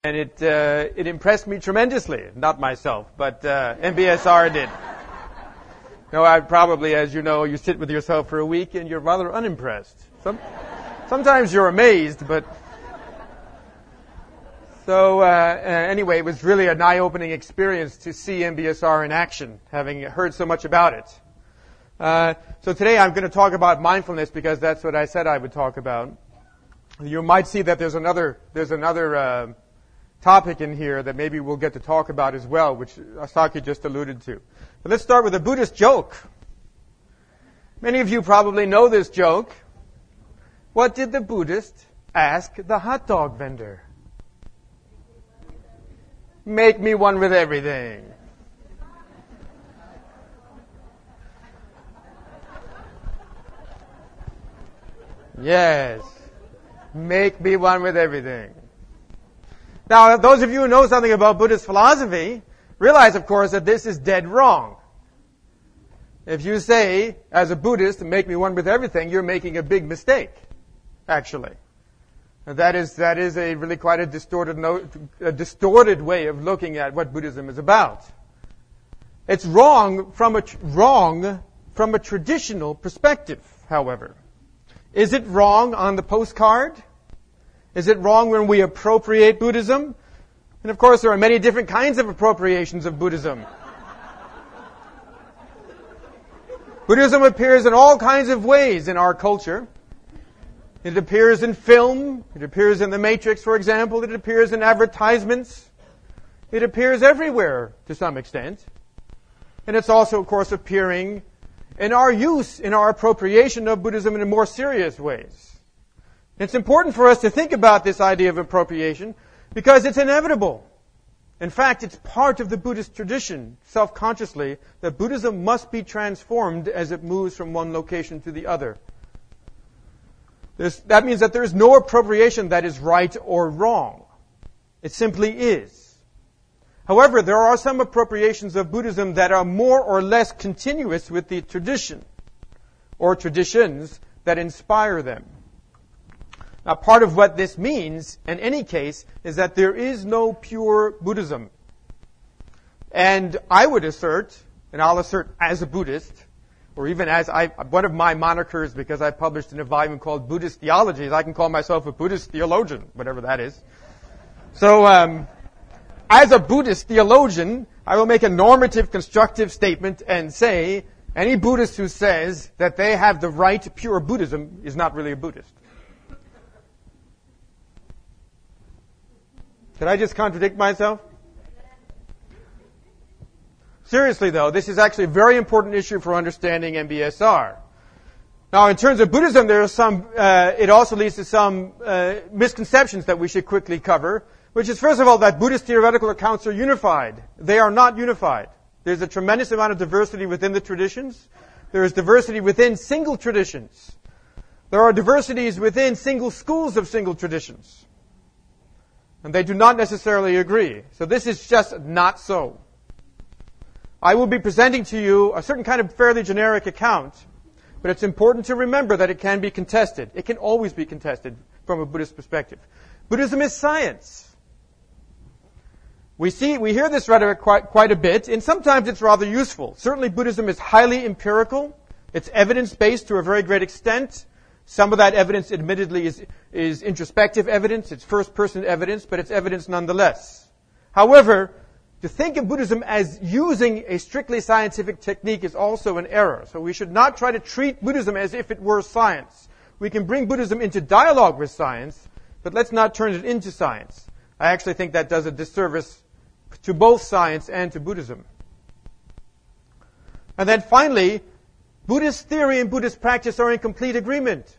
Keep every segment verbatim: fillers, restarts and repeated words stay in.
And it uh, it impressed me tremendously. Not myself, but uh, M B S R did. No, I probably, as you know, you sit with yourself for a week and you're rather unimpressed. Some, sometimes you're amazed, but... So, uh, uh, anyway, it was really an eye-opening experience to see M B S R in action, having heard so much about it. Uh, so today I'm going to talk about mindfulness because that's what I said I would talk about. You might see that there's another, there's another, uh, topic in here that maybe we'll get to talk about as well, which Asaki just alluded to. But let's start with a Buddhist joke. Many of you probably know this joke. What did the Buddhist ask the hot dog vendor? Make me one with everything. Yes. Make me one with everything. Now, those of you who know something about Buddhist philosophy realize, of course, that this is dead wrong. If you say, as a Buddhist, make me one with everything, you're making a big mistake, actually. And that is that is a really quite a distorted, no, a distorted way of looking at what Buddhism is about. It's wrong from a wrong from a traditional perspective, however. Is it wrong on the postcard? Is it wrong when we appropriate Buddhism? And of course, there are many different kinds of appropriations of Buddhism. Buddhism appears in all kinds of ways in our culture. It appears in film. It appears in The Matrix, for example. It appears in advertisements. It appears everywhere to some extent. And it's also, of course, appearing in our use, in our appropriation of Buddhism in more serious ways. It's important for us to think about this idea of appropriation because it's inevitable. In fact, it's part of the Buddhist tradition, self-consciously, that Buddhism must be transformed as it moves from one location to the other. There's, that means that there is no appropriation that is right or wrong. It simply is. However, there are some appropriations of Buddhism that are more or less continuous with the tradition or traditions that inspire them. Now, part of what this means, in any case, is that there is no pure Buddhism. And I would assert, and I'll assert as a Buddhist, or even as I, one of my monikers, because I published in a volume called Buddhist Theologies, I can call myself a Buddhist theologian, whatever that is. So, um, as a Buddhist theologian, I will make a normative, constructive statement and say, any Buddhist who says that they have the right to pure Buddhism is not really a Buddhist. Did I just contradict myself? Seriously, though, this is actually a very important issue for understanding M B S R. Now, in terms of Buddhism, there are some. Uh, it also leads to some uh, misconceptions that we should quickly cover, which is, first of all, that Buddhist theoretical accounts are unified. They are not unified. There's a tremendous amount of diversity within the traditions. There is diversity within single traditions. There are diversities within single schools of single traditions. And they do not necessarily agree. So this is just not so. I will be presenting to you a certain kind of fairly generic account, but it's important to remember that it can be contested. It can always be contested from a Buddhist perspective. Buddhism is science. We see, we hear this rhetoric quite, quite a bit, and sometimes it's rather useful. Certainly Buddhism is highly empirical. It's evidence-based to a very great extent. Some of that evidence, admittedly, is, is introspective evidence. It's first-person evidence, but it's evidence nonetheless. However, to think of Buddhism as using a strictly scientific technique is also an error. So we should not try to treat Buddhism as if it were science. We can bring Buddhism into dialogue with science, but let's not turn it into science. I actually think that does a disservice to both science and to Buddhism. And then finally, Buddhist theory and Buddhist practice are in complete agreement.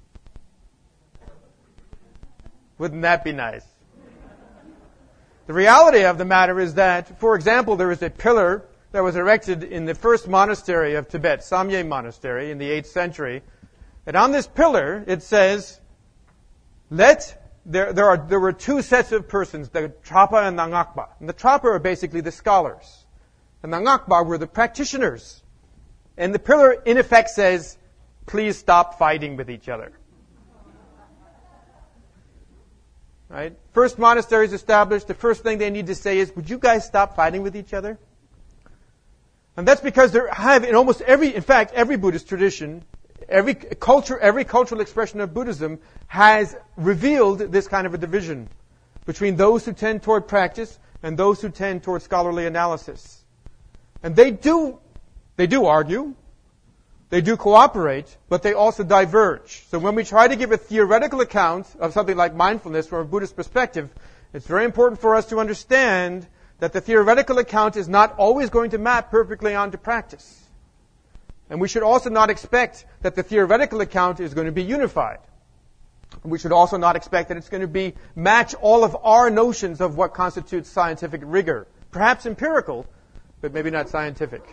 Wouldn't that be nice? The reality of the matter is that, for example, there is a pillar that was erected in the first monastery of Tibet, Samye Monastery, in the eighth century. And on this pillar, it says, let, there, there are, there were two sets of persons, the Trapa and the Ngakpa. And the Trapa are basically the scholars. And the Ngakpa were the practitioners. And the pillar, in effect, says, please stop fighting with each other. right? First monastery is established. The first thing they need to say is, would you guys stop fighting with each other? And that's because there have, in almost every, in fact, every Buddhist tradition, every culture, every cultural expression of Buddhism has revealed this kind of a division between those who tend toward practice and those who tend toward scholarly analysis. And they do, they do argue, they do cooperate, but they also diverge. So when we try to give a theoretical account of something like mindfulness from a Buddhist perspective, it's very important for us to understand that the theoretical account is not always going to map perfectly onto practice. And we should also not expect that the theoretical account is going to be unified. We should also not expect that it's going to be match all of our notions of what constitutes scientific rigor. Perhaps empirical, but maybe not scientific.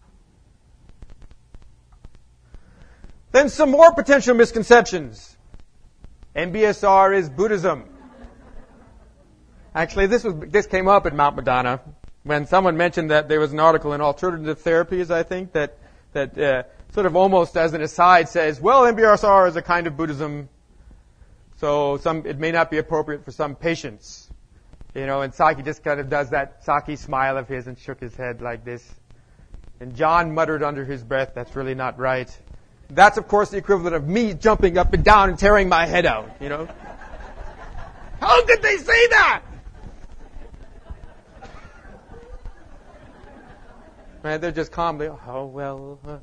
Then some more potential misconceptions. M B S R is Buddhism. Actually, this was this came up at Mount Madonna when someone mentioned that there was an article in Alternative Therapies, I think, that that uh, sort of almost as an aside says, well, M B S R is a kind of Buddhism, so some it may not be appropriate for some patients. You know, and Saki just kind of does that Saki smile of his and shook his head like this. And John muttered under his breath, that's really not right. That's, of course, the equivalent of me jumping up and down and tearing my head out, you know. How could they say that? Right, they're just calmly, oh, well. Uh.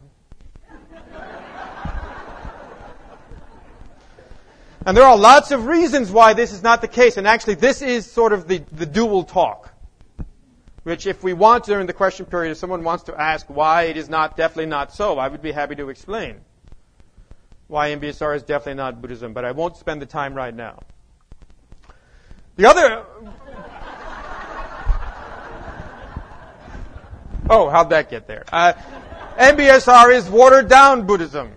And there are lots of reasons why this is not the case. And actually, this is sort of the, the dual talk. Which, if we want during the question period, if someone wants to ask why it is not, definitely not so, I would be happy to explain why M B S R is definitely not Buddhism, but I won't spend the time right now. The other... Oh, how'd that get there? Uh, M B S R is watered-down Buddhism.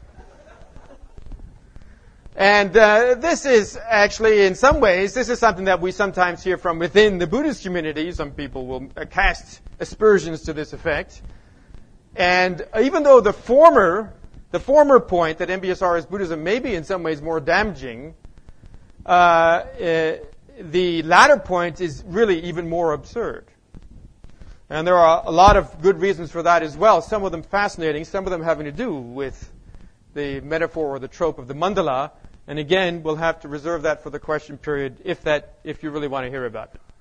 And uh, this is actually, in some ways, this is something that we sometimes hear from within the Buddhist community. Some people will uh, cast aspersions to this effect. And even though the former, the former point that M B S R is Buddhism may be in some ways more damaging, uh, uh, the latter point is really even more absurd. And there are a lot of good reasons for that as well. Some of them fascinating, some of them having to do with the metaphor or the trope of the mandala. And again, we'll have to reserve that for the question period if that, if you really want to hear about it.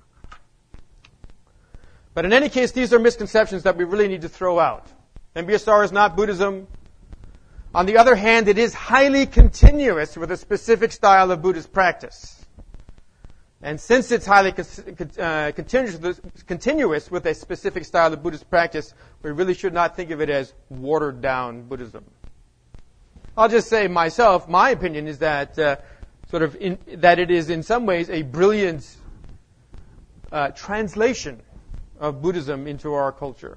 But in any case, these are misconceptions that we really need to throw out. M B S R is not Buddhism. On the other hand, it is highly continuous with a specific style of Buddhist practice. And since it's highly uh, continuous, continuous with a specific style of Buddhist practice, we really should not think of it as watered-down Buddhism. I'll just say myself, my opinion is that uh, sort of in, that it is in some ways a brilliant uh, translation of Buddhism into our culture.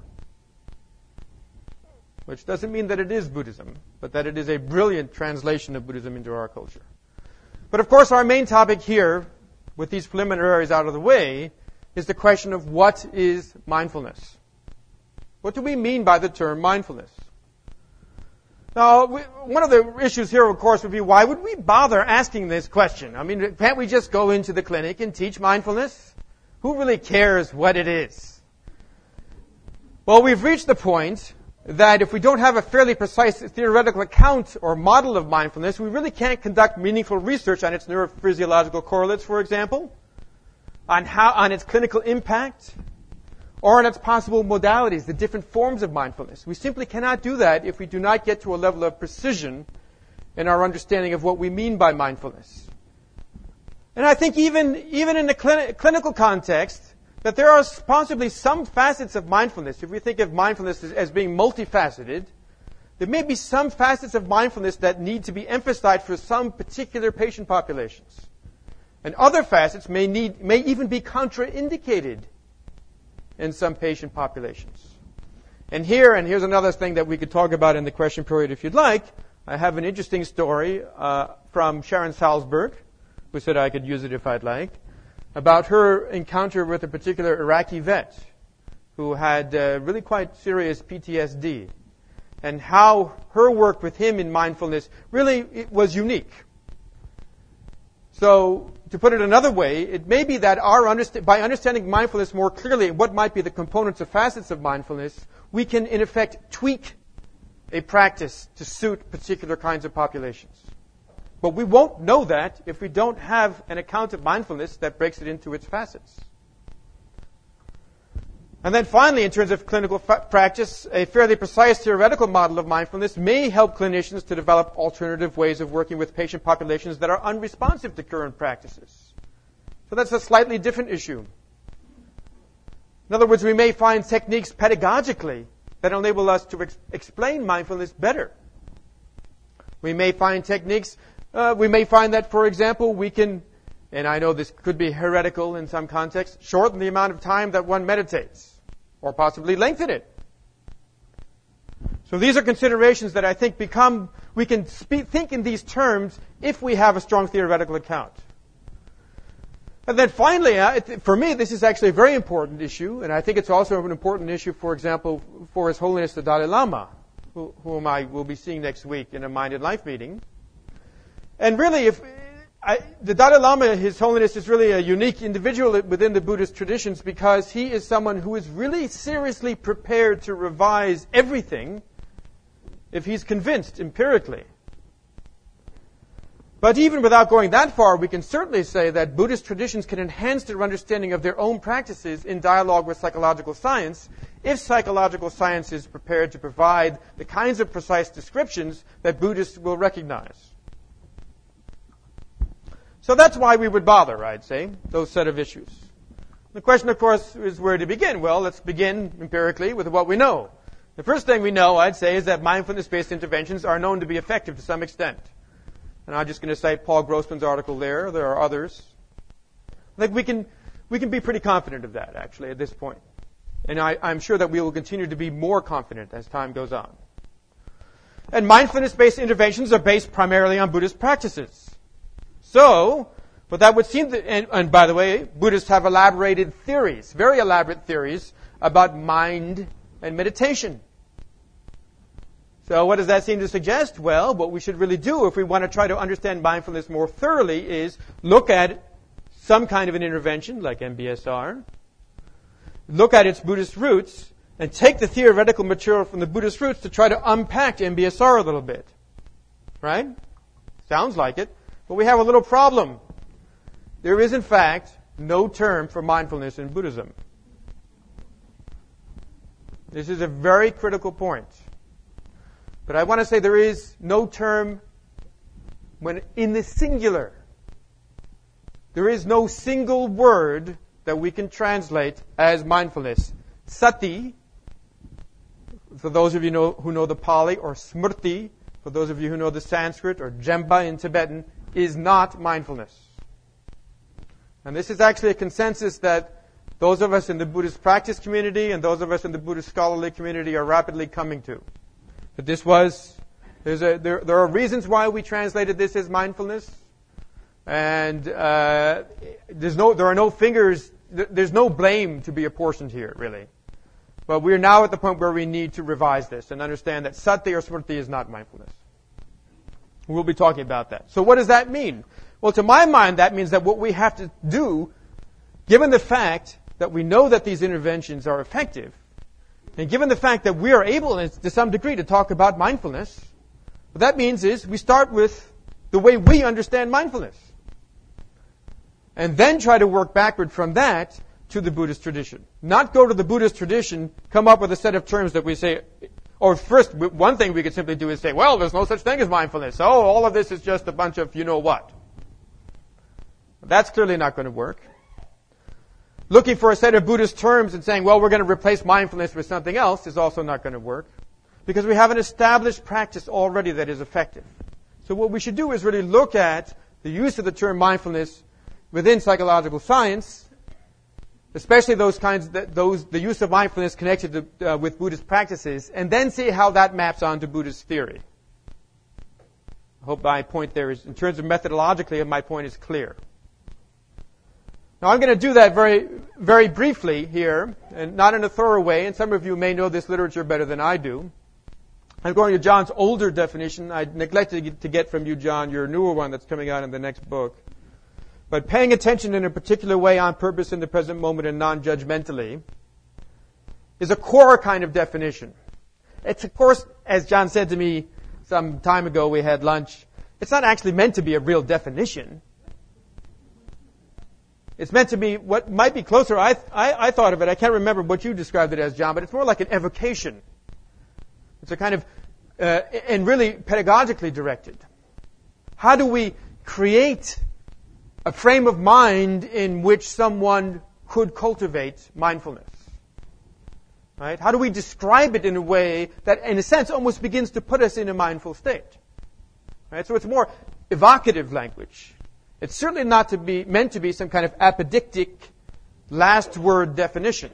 Which doesn't mean that it is Buddhism, but that it is a brilliant translation of Buddhism into our culture. But of course, our main topic here, with these preliminaries out of the way, is the question of what is mindfulness? What do we mean by the term mindfulness? Now, we, one of the issues here, of course, would be why would we bother asking this question? I mean, can't we just go into the clinic and teach mindfulness? Who really cares what it is? Well, we've reached the point that if we don't have a fairly precise theoretical account or model of mindfulness, we really can't conduct meaningful research on its neurophysiological correlates, for example, on how, on its clinical impact, or on its possible modalities, the different forms of mindfulness. We simply cannot do that if we do not get to a level of precision in our understanding of what we mean by mindfulness. And I think even, even in the clin- clinical context, that there are possibly some facets of mindfulness. If we think of mindfulness as, as being multifaceted, there may be some facets of mindfulness that need to be emphasized for some particular patient populations. And other facets may need, may even be contraindicated in some patient populations. And here, and here's another thing that we could talk about in the question period if you'd like, I have an interesting story uh, from Sharon Salzberg, who said I could use it if I'd like, about her encounter with a particular Iraqi vet who had uh, really quite serious P T S D, and how her work with him in mindfulness really it was unique. So, to put it another way, it may be that our underst- by understanding mindfulness more clearly, what might be the components or facets of mindfulness, we can, in effect, tweak a practice to suit particular kinds of populations. But we won't know that if we don't have an account of mindfulness that breaks it into its facets. And then finally, in terms of clinical fa- practice, a fairly precise theoretical model of mindfulness may help clinicians to develop alternative ways of working with patient populations that are unresponsive to current practices. So that's a slightly different issue. In other words, we may find techniques pedagogically that enable us to ex- explain mindfulness better. We may find techniques, uh, we may find that, for example, we can, and I know this could be heretical in some contexts, shorten the amount of time that one meditates, or possibly lengthen it. So these are considerations that I think become, we can speak, think in these terms if we have a strong theoretical account. And then finally, uh, it, for me, this is actually a very important issue, and I think it's also an important issue, for example, for His Holiness the Dalai Lama, who, whom I will be seeing next week in a Mind and Life meeting. And really, if I, the Dalai Lama, His Holiness, is really a unique individual within the Buddhist traditions because he is someone who is really seriously prepared to revise everything if he's convinced empirically. But even without going that far, we can certainly say that Buddhist traditions can enhance their understanding of their own practices in dialogue with psychological science if psychological science is prepared to provide the kinds of precise descriptions that Buddhists will recognize. So that's why we would bother, I'd say, those set of issues. The question, of course, is where to begin. Well, let's begin empirically with what we know. The first thing we know, I'd say, is that mindfulness-based interventions are known to be effective to some extent. And I'm just going to cite Paul Grossman's article there. There are others. I think we can we can be pretty confident of that, actually, at this point. And I, I'm sure that we will continue to be more confident as time goes on. And mindfulness-based interventions are based primarily on Buddhist practices. So, but that would seem to, and, and by the way, Buddhists have elaborated theories, very elaborate theories, about mind and meditation. So what does that seem to suggest? Well, what we should really do if we want to try to understand mindfulness more thoroughly is look at some kind of an intervention, like M B S R, look at its Buddhist roots, and take the theoretical material from the Buddhist roots to try to unpack M B S R a little bit. Right? Sounds like it. But we have a little problem. There is, in fact, no term for mindfulness in Buddhism. This is a very critical point. But I want to say there is no term when in the singular. There is no single word that we can translate as mindfulness. Sati, for those of you know, who know the Pali, or smrti, for those of you who know the Sanskrit, or jemba in Tibetan, is not mindfulness. And this is actually a consensus that those of us in the Buddhist practice community and those of us in the Buddhist scholarly community are rapidly coming to. That this was, there's a, there, there are reasons why we translated this as mindfulness, and uh, there's no, there are no fingers, there's no blame to be apportioned here, really. But we're now at the point where we need to revise this and understand that sati or smrti is not mindfulness. We'll be talking about that. So what does that mean? Well, to my mind, that means that what we have to do, given the fact that we know that these interventions are effective, and given the fact that we are able, to some degree, to talk about mindfulness, what that means is we start with the way we understand mindfulness. And then try to work backward from that to the Buddhist tradition. Not go to the Buddhist tradition, come up with a set of terms that we say, or first, one thing we could simply do is say, well, there's no such thing as mindfulness. Oh, all of this is just a bunch of you-know-what. That's clearly not going to work. Looking for a set of Buddhist terms and saying, well, we're going to replace mindfulness with something else is also not going to work. Because we have an established practice already that is effective. So what we should do is really look at the use of the term mindfulness within psychological science, especially those kinds, that those the use of mindfulness connected to, uh, with Buddhist practices, and then see how that maps onto Buddhist theory. I hope my point there is, in terms of methodologically, my point is clear. Now I'm going to do that very, very briefly here, and not in a thorough way, and some of you may know this literature better than I do. I'm going to John's older definition. I neglected to get from you, John, your newer one that's coming out in the next book. But paying attention in a particular way on purpose in the present moment and non-judgmentally is a core kind of definition. It's, of course, as John said to me some time ago, we had lunch, it's not actually meant to be a real definition. It's meant to be what might be closer. I, I, I thought of it, I can't remember what you described it as, John, but it's more like an evocation. It's a kind of, uh, and really pedagogically directed. How do we create a frame of mind in which someone could cultivate mindfulness? Right? How do we describe it in a way that, in a sense, almost begins to put us in a mindful state? Right? So it's more evocative language. It's certainly not to be meant to be some kind of apodictic last word definition.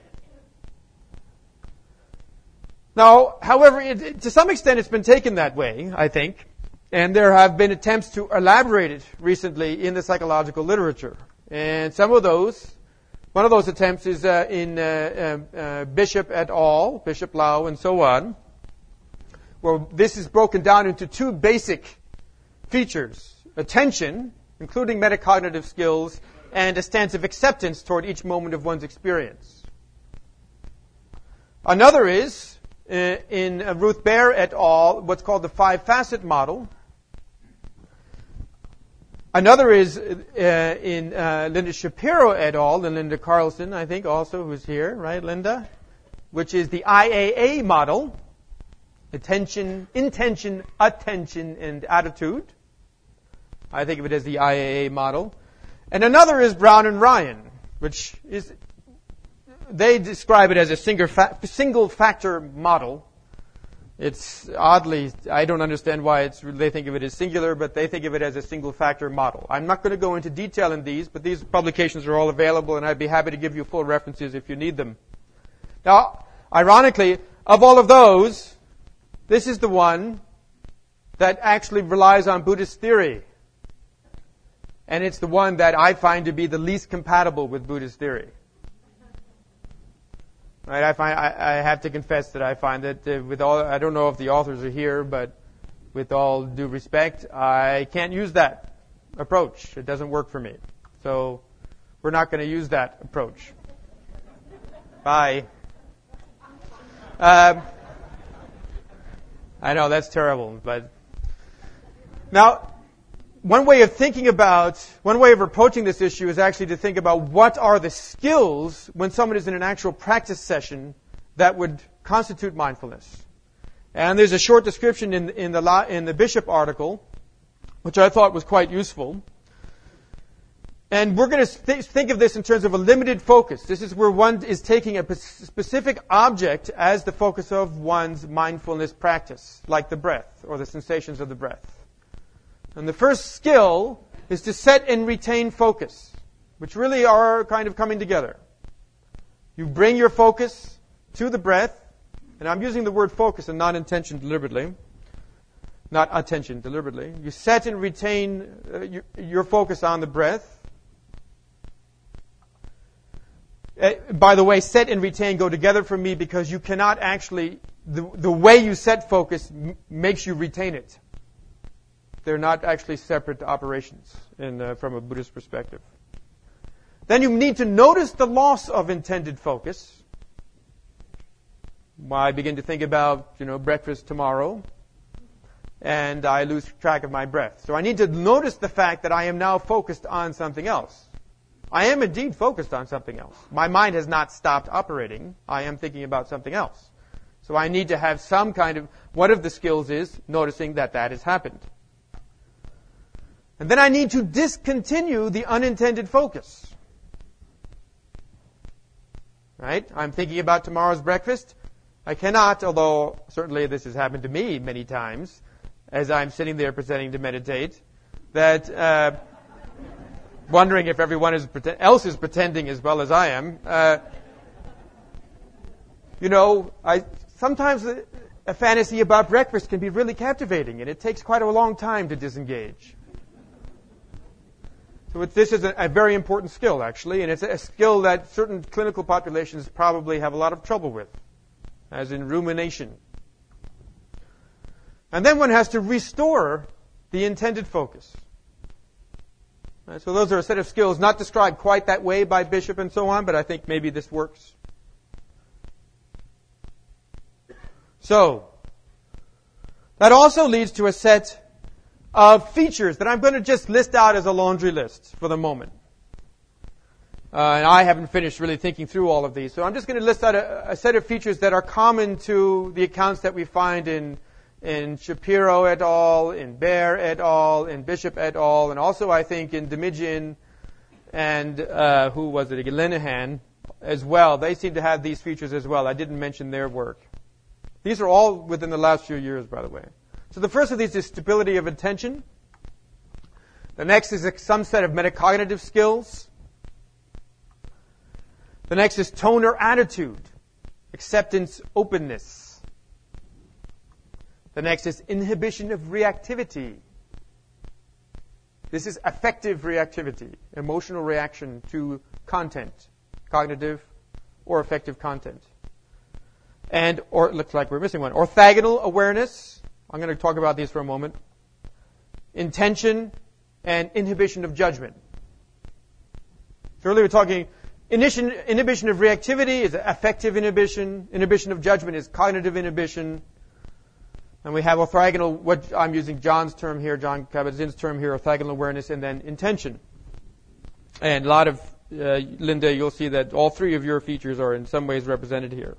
Now, however, it, to some extent it's been taken that way, I think, and there have been attempts to elaborate it recently in the psychological literature. And some of those, one of those attempts is uh, in uh, uh, uh, Bishop et al., Bishop Lau, and so on, where this is broken down into two basic features: attention, including metacognitive skills, and a stance of acceptance toward each moment of one's experience. Another is, uh, in uh, Ruth Baer et al., what's called the five-facet model. Another is uh, in uh, Linda Shapiro et al., and Linda Carlson, I think, also, who's here, right, Linda? Which is the I A A model: attention, intention, attention, and attitude. I think of it as the I A A model. And another is Brown and Ryan, which is, they describe it as a single, fa- single factor model. It's oddly, I don't understand why it's, they think of it as singular, but they think of it as a single factor model. I'm not going to go into detail in these, but these publications are all available, and I'd be happy to give you full references if you need them. Now, ironically, of all of those, this is the one that actually relies on Buddhist theory. And it's the one that I find to be the least compatible with Buddhist theory. Right? I find I, I have to confess that I find that uh, with all, I don't know if the authors are here, but with all due respect, I can't use that approach. It doesn't work for me. So we're not going to use that approach. Bye. Um, I know that's terrible, but now. One way of thinking about, one way of approaching this issue is actually to think about what are the skills when someone is in an actual practice session that would constitute mindfulness. And there's a short description in, in the in the Bishop article, which I thought was quite useful. And we're going to th- think of this in terms of a limited focus. This is where one is taking a p- specific object as the focus of one's mindfulness practice, like the breath or the sensations of the breath. And the first skill is to set and retain focus, which really are kind of coming together. You bring your focus to the breath, and I'm using the word focus and not intention deliberately, not attention deliberately. You set and retain uh, your, your focus on the breath. Uh, by the way, set and retain go together for me because you cannot actually, the, the way you set focus m- makes you retain it. They're not actually separate operations in, uh, from a Buddhist perspective. Then you need to notice the loss of intended focus. I begin to think about, you know, breakfast tomorrow, and I lose track of my breath. So I need to notice the fact that I am now focused on something else. I am indeed focused on something else. My mind has not stopped operating. I am thinking about something else. So I need to have some kind of, one of the skills is noticing that that has happened. And then I need to discontinue the unintended focus. Right? I'm thinking about tomorrow's breakfast. I cannot, although certainly this has happened to me many times, as I'm sitting there pretending to meditate, that uh, wondering if everyone is pretend- else is pretending as well as I am. Uh, you know, I sometimes a, a fantasy about breakfast can be really captivating, and it takes quite a long time to disengage. So it, this is a, a very important skill, actually, and it's a, a skill that certain clinical populations probably have a lot of trouble with, as in rumination. And then one has to restore the intended focus. Right, so those are a set of skills not described quite that way by Bishop and so on, but I think maybe this works. So, that also leads to a set of features that I'm going to just list out as a laundry list for the moment. Uh, and I haven't finished really thinking through all of these. So I'm just going to list out a, a set of features that are common to the accounts that we find in, in Shapiro et al., in Baer et al., in Bishop et al., and also I think in Demidzian and, uh, who was it, again, Linehan as well. They seem to have these features as well. I didn't mention their work. These are all within the last few years, by the way. So the first of these is stability of attention. The next is some set of metacognitive skills. The next is tone or attitude, acceptance, openness. The next is inhibition of reactivity. This is affective reactivity, emotional reaction to content, cognitive or affective content. And, or it looks like we're missing one, orthogonal awareness. I'm going to talk about these for a moment. Intention and inhibition of judgment. So earlier we were talking inhibition, inhibition of reactivity is affective inhibition. Inhibition of judgment is cognitive inhibition. And we have orthogonal, what I'm using John's term here, John Kabat-Zinn's term here, orthogonal awareness, and then intention. And a lot of, uh, Linda, you'll see that all three of your features are in some ways represented here.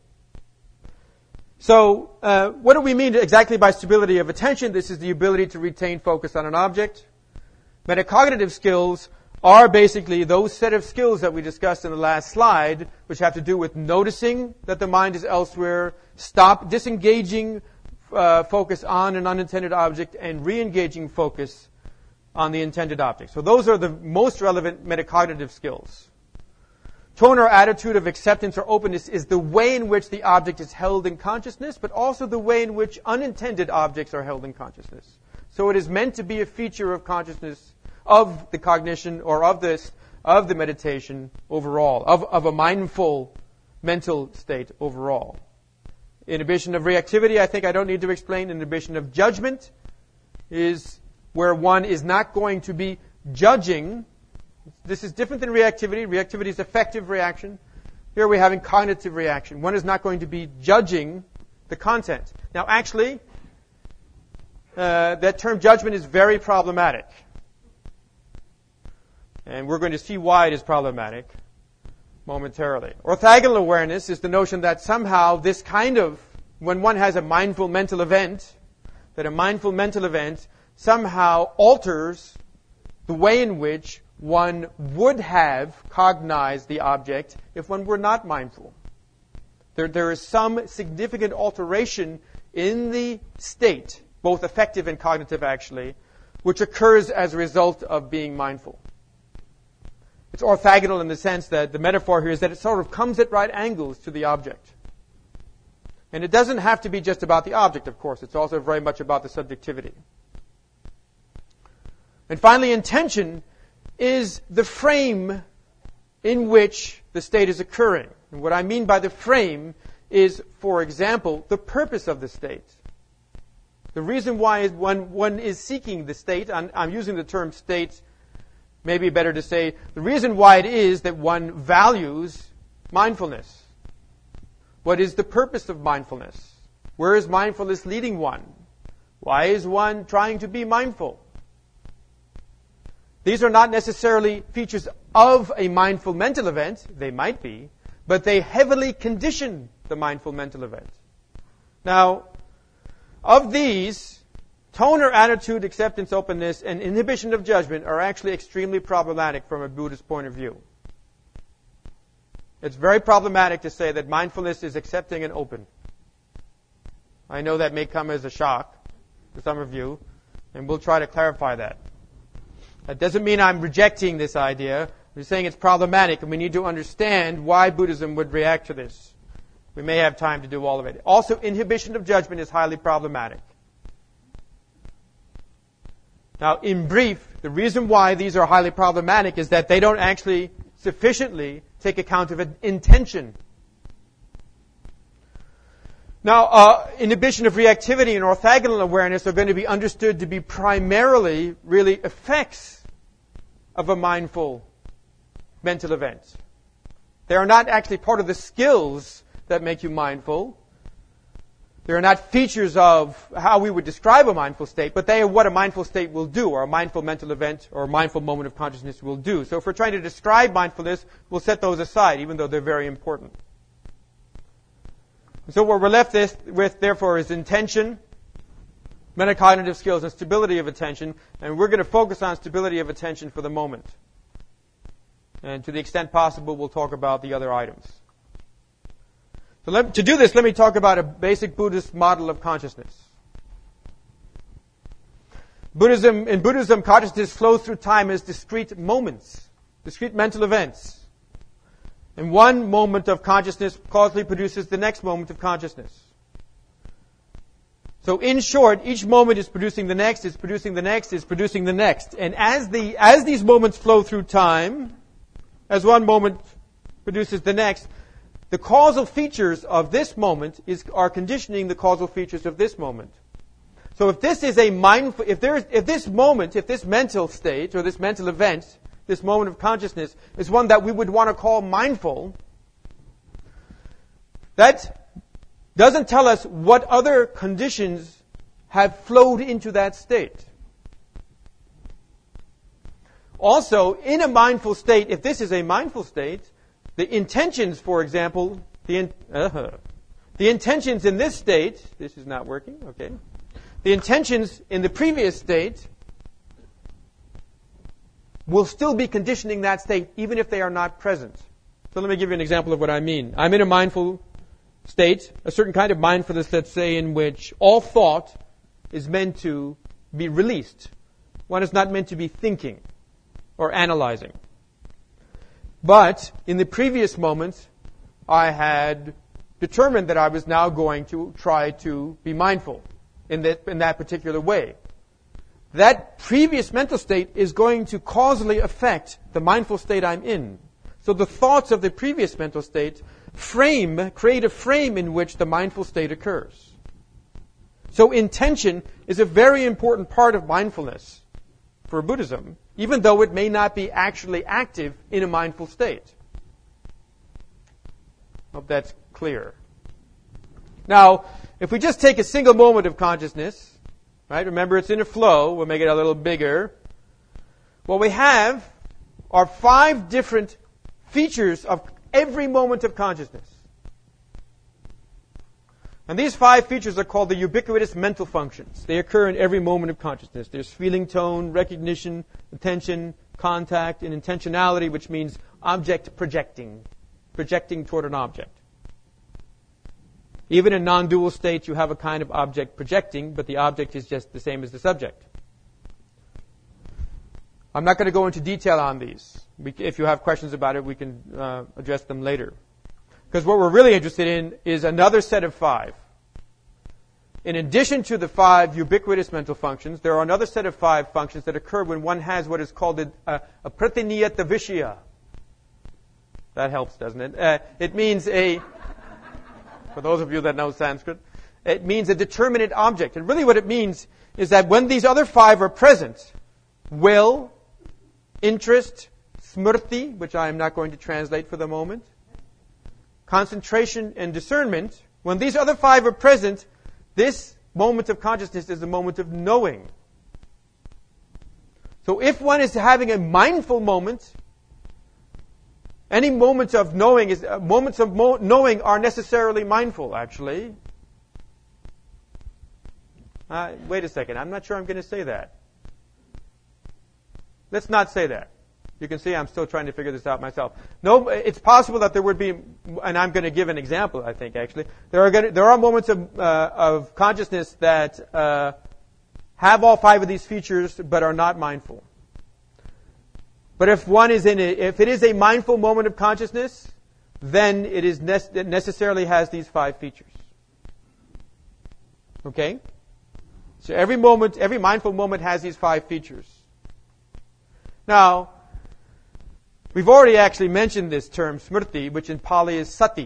So, uh, what do we mean exactly by stability of attention? This is the ability to retain focus on an object. Metacognitive skills are basically those set of skills that we discussed in the last slide, which have to do with noticing that the mind is elsewhere, stop disengaging uh, focus on an unintended object, and re-engaging focus on the intended object. So those are the most relevant metacognitive skills. Tone or attitude of acceptance or openness is the way in which the object is held in consciousness, but also the way in which unintended objects are held in consciousness. So it is meant to be a feature of consciousness, of the cognition, or of this, of the meditation overall, of, of a mindful mental state overall. Inhibition of reactivity, I think I don't need to explain. Inhibition of judgment is where one is not going to be judging. This is different than reactivity. Reactivity is affective reaction. Here we're having cognitive reaction. One is not going to be judging the content. Now, actually, uh, that term judgment is very problematic. And we're going to see why it is problematic momentarily. Orthogonal awareness is the notion that somehow this kind of, when one has a mindful mental event, that a mindful mental event somehow alters the way in which one would have cognized the object if one were not mindful. There, there is some significant alteration in the state, both affective and cognitive actually, which occurs as a result of being mindful. It's orthogonal in the sense that the metaphor here is that it sort of comes at right angles to the object. And it doesn't have to be just about the object, of course. It's also very much about the subjectivity. And finally, intention is the frame in which the state is occurring. And what I mean by the frame is, for example, the purpose of the state. The reason why one, one is seeking the state, I'm, I'm using the term state, maybe better to say, the reason why it is that one values mindfulness. What is the purpose of mindfulness? Where is mindfulness leading one? Why is one trying to be mindful? These are not necessarily features of a mindful mental event. They might be, but they heavily condition the mindful mental event. Now, of these, tone or attitude, acceptance, openness, and inhibition of judgment are actually extremely problematic from a Buddhist point of view. It's very problematic to say that mindfulness is accepting and open. I know that may come as a shock to some of you, and we'll try to clarify that. That doesn't mean I'm rejecting this idea. I'm saying it's problematic, and we need to understand why Buddhism would react to this. We may have time to do all of it. Also, inhibition of judgment is highly problematic. Now, in brief, the reason why these are highly problematic is that they don't actually sufficiently take account of an intention. Now, uh, inhibition of reactivity and orthogonal awareness are going to be understood to be primarily really effects of a mindful mental event. They are not actually part of the skills that make you mindful. They are not features of how we would describe a mindful state, but they are what a mindful state will do, or a mindful mental event, or a mindful moment of consciousness will do. So if we're trying to describe mindfulness, we'll set those aside, even though they're very important. So what we're left with, therefore, is intention, metacognitive skills, and stability of attention, and we're going to focus on stability of attention for the moment. And to the extent possible, we'll talk about the other items. So let, to do this, let me talk about a basic Buddhist model of consciousness. Buddhism, in Buddhism, consciousness flows through time as discrete moments, discrete mental events. And one moment of consciousness causally produces the next moment of consciousness. So in short, each moment is producing the next, is producing the next, is producing the next. And as the as these moments flow through time, as one moment produces the next, the causal features of this moment is, are conditioning the causal features of this moment. So if this is a mindful, if there is, if this moment, if this mental state or this mental event, this moment of consciousness is one that we would want to call mindful, that doesn't tell us what other conditions have flowed into that state. Also, in a mindful state, if this is a mindful state, the intentions, for example, the in, uh, the intentions in this state, this is not working, okay. The intentions in the previous state will still be conditioning that state, even if they are not present. So let me give you an example of what I mean. I'm in a mindful state, a certain kind of mindfulness, let's say, in which all thought is meant to be released. One is not meant to be thinking or analyzing. But in the previous moments, I had determined that I was now going to try to be mindful in that, in that particular way. That previous mental state is going to causally affect the mindful state I'm in. So the thoughts of the previous mental state frame, create a frame in which the mindful state occurs. So intention is a very important part of mindfulness for Buddhism, even though it may not be actually active in a mindful state. Hope that's clear. Now, if we just take a single moment of consciousness, right? Remember, it's in a flow. We'll make it a little bigger. What we have are five different features of every moment of consciousness. And these five features are called the ubiquitous mental functions. They occur in every moment of consciousness. There's feeling, tone, recognition, attention, contact, and intentionality, which means object projecting, projecting toward an object. Even in non-dual states, you have a kind of object projecting, but the object is just the same as the subject. I'm not going to go into detail on these. We, if you have questions about it, we can uh, address them later. Because what we're really interested in is another set of five. In addition to the five ubiquitous mental functions, there are another set of five functions that occur when one has what is called a, a, a pratiniyata vishya. That helps, doesn't it? Uh, it means a, for those of you that know Sanskrit, it means a determinate object. And really what it means is that when these other five are present, will, interest, smrti, which I am not going to translate for the moment, concentration and discernment, when these other five are present, this moment of consciousness is a moment of knowing. So if one is having a mindful moment, any moments of knowing is uh, moments of mo- knowing are necessarily mindful, actually. Uh, wait a second, I'm not sure I'm going to say that. Let's not say that. You can see I'm still trying to figure this out myself. No, it's possible that there would be, and I'm going to give an example, I think, actually. There are going to, there are moments of, uh, of consciousness that uh, have all five of these features but are not mindful. But if one is in a, if it is a mindful moment of consciousness, then it is ne- it necessarily has these five features. Okay? So every moment, every mindful moment has these five features. Now, we've already actually mentioned this term, smrti, which in Pali is sati.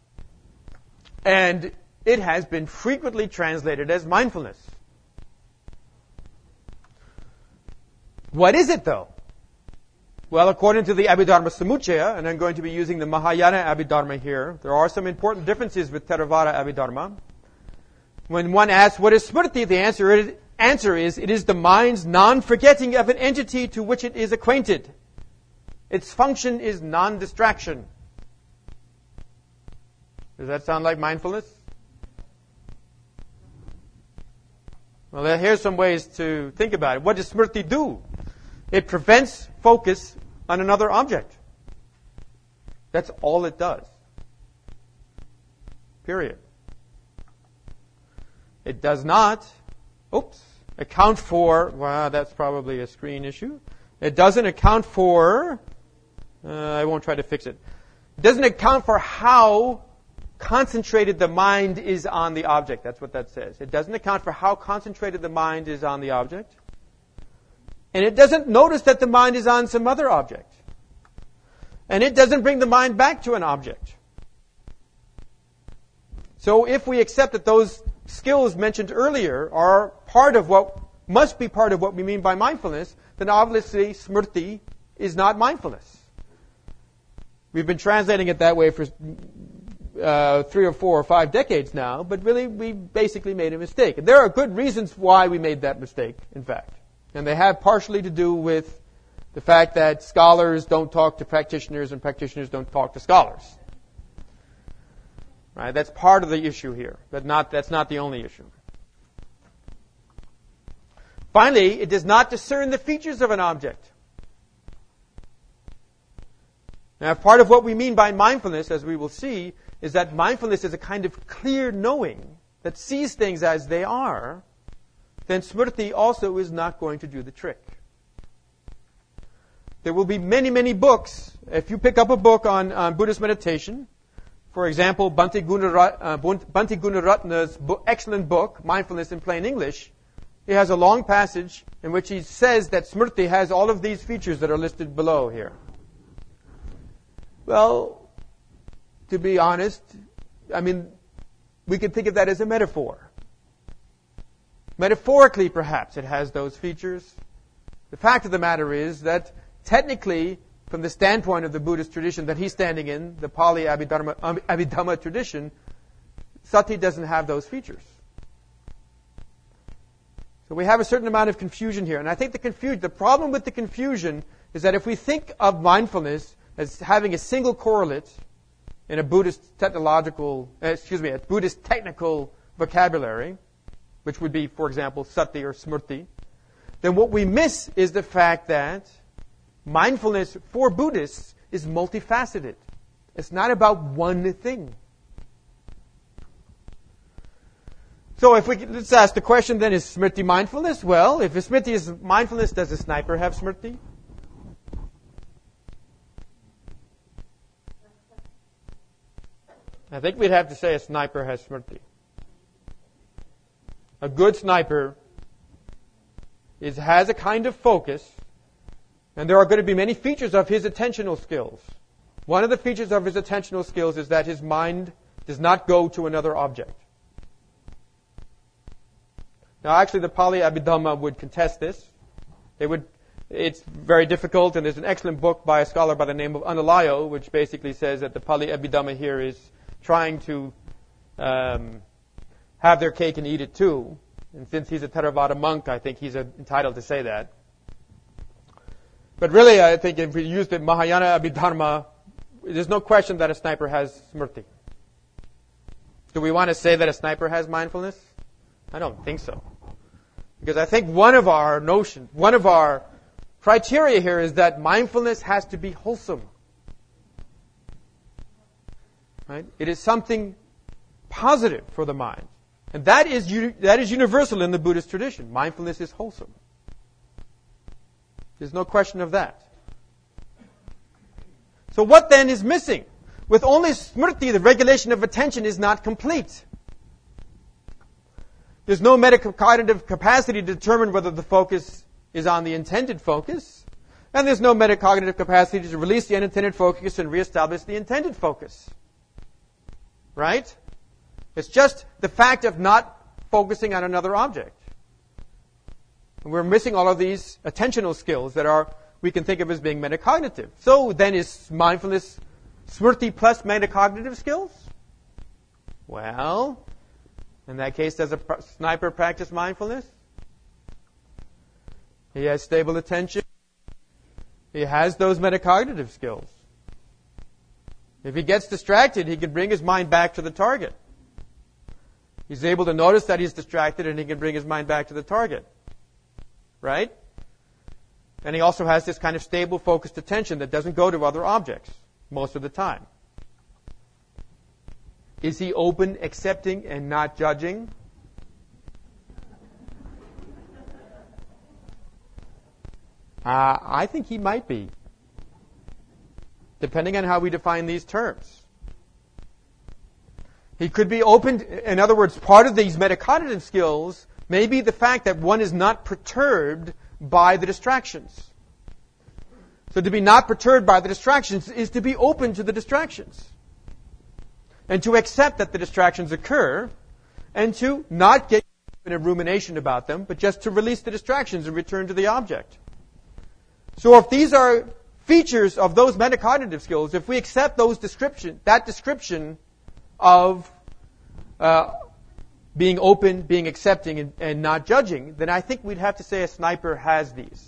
And it has been frequently translated as mindfulness. What is it, though? Well, according to the Abhidharma Samuccaya, and I'm going to be using the Mahayana Abhidharma here, there are some important differences with Theravada Abhidharma. When one asks, what is Smrti? The answer is, answer is, it is the mind's non-forgetting of an entity to which it is acquainted. Its function is non-distraction. Does that sound like mindfulness? Well, here's some ways to think about it. What does Smrti do? It prevents focus on another object. That's all it does. Period. It does not, oops, account for, well, that's probably a screen issue. It doesn't account for, uh, I won't try to fix it. It doesn't account for how concentrated the mind is on the object. That's what that says. It doesn't account for how concentrated the mind is on the object. And it doesn't notice that the mind is on some other object. And it doesn't bring the mind back to an object. So if we accept that those skills mentioned earlier are part of what, must be part of what we mean by mindfulness, then obviously Smrti is not mindfulness. We've been translating it that way for uh, three or four or five decades now, but really we basically made a mistake. And there are good reasons why we made that mistake, in fact. And they have partially to do with the fact that scholars don't talk to practitioners and practitioners don't talk to scholars. Right? That's part of the issue here, but not, that's not the only issue. Finally, it does not discern the features of an object. Now, part of what we mean by mindfulness, as we will see, is that mindfulness is a kind of clear knowing that sees things as they are. Then Smrti also is not going to do the trick. There will be many, many books. If you pick up a book on, on Buddhist meditation, for example, Bhante Gunarat, uh, Bhante Gunaratna's book, excellent book, Mindfulness in Plain English, he has a long passage in which he says that Smrti has all of these features that are listed below here. Well, to be honest, I mean, we could think of that as a metaphor. Metaphorically, perhaps, it has those features. The fact of the matter is that technically, from the standpoint of the Buddhist tradition that he's standing in, the Pali Abhidharma, Abhidhamma tradition, Sati doesn't have those features. So we have a certain amount of confusion here. And I think the confusion, the problem with the confusion is that if we think of mindfulness as having a single correlate in a Buddhist technological, excuse me, a Buddhist technical vocabulary, which would be, for example, sati or smrti, then what we miss is the fact that mindfulness for Buddhists is multifaceted. It's not about one thing. So if we let's ask the question then, is smrti mindfulness? Well, if smrti is mindfulness, does a sniper have smrti? I think we'd have to say a sniper has smrti. A good sniper is, has a kind of focus, and there are going to be many features of his attentional skills. One of the features of his attentional skills is that his mind does not go to another object. Now, actually, the Pali Abhidhamma would contest this. They would. It's very difficult, and there's an excellent book by a scholar by the name of Analayo, which basically says that the Pali Abhidhamma here is trying to um, have their cake and eat it too. And since he's a Theravada monk, I think he's uh, entitled to say that. But really, I think if we use the Mahayana Abhidharma, there's no question that a sniper has smrti. Do we want to say that a sniper has mindfulness? I don't think so. Because I think one of our notions, one of our criteria here is that mindfulness has to be wholesome. Right? It is something positive for the mind. And that is that is universal in the Buddhist tradition. Mindfulness is wholesome. There's no question of that. So what then is missing? With only smrti, the regulation of attention is not complete. There's no metacognitive capacity to determine whether the focus is on the intended focus. And there's no metacognitive capacity to release the unintended focus and reestablish the intended focus. Right? It's just the fact of not focusing on another object. And we're missing all of these attentional skills that are we can think of as being metacognitive. So then is mindfulness smrti plus metacognitive skills? Well, in that case, does a pr- sniper practice mindfulness? He has stable attention. He has those metacognitive skills. If he gets distracted, he can bring his mind back to the target. He's able to notice that he's distracted and he can bring his mind back to the target. Right? And he also has this kind of stable, focused attention that doesn't go to other objects most of the time. Is he open, accepting, and not judging? Uh, I think he might be, depending on how we define these terms. He could be open, in other words, part of these metacognitive skills may be the fact that one is not perturbed by the distractions. So to be not perturbed by the distractions is to be open to the distractions. And to accept that the distractions occur, and to not get in a rumination about them, but just to release the distractions and return to the object. So if these are features of those metacognitive skills, if we accept those description, that description of uh, being open, being accepting, and, and not judging, then I think we'd have to say a sniper has these.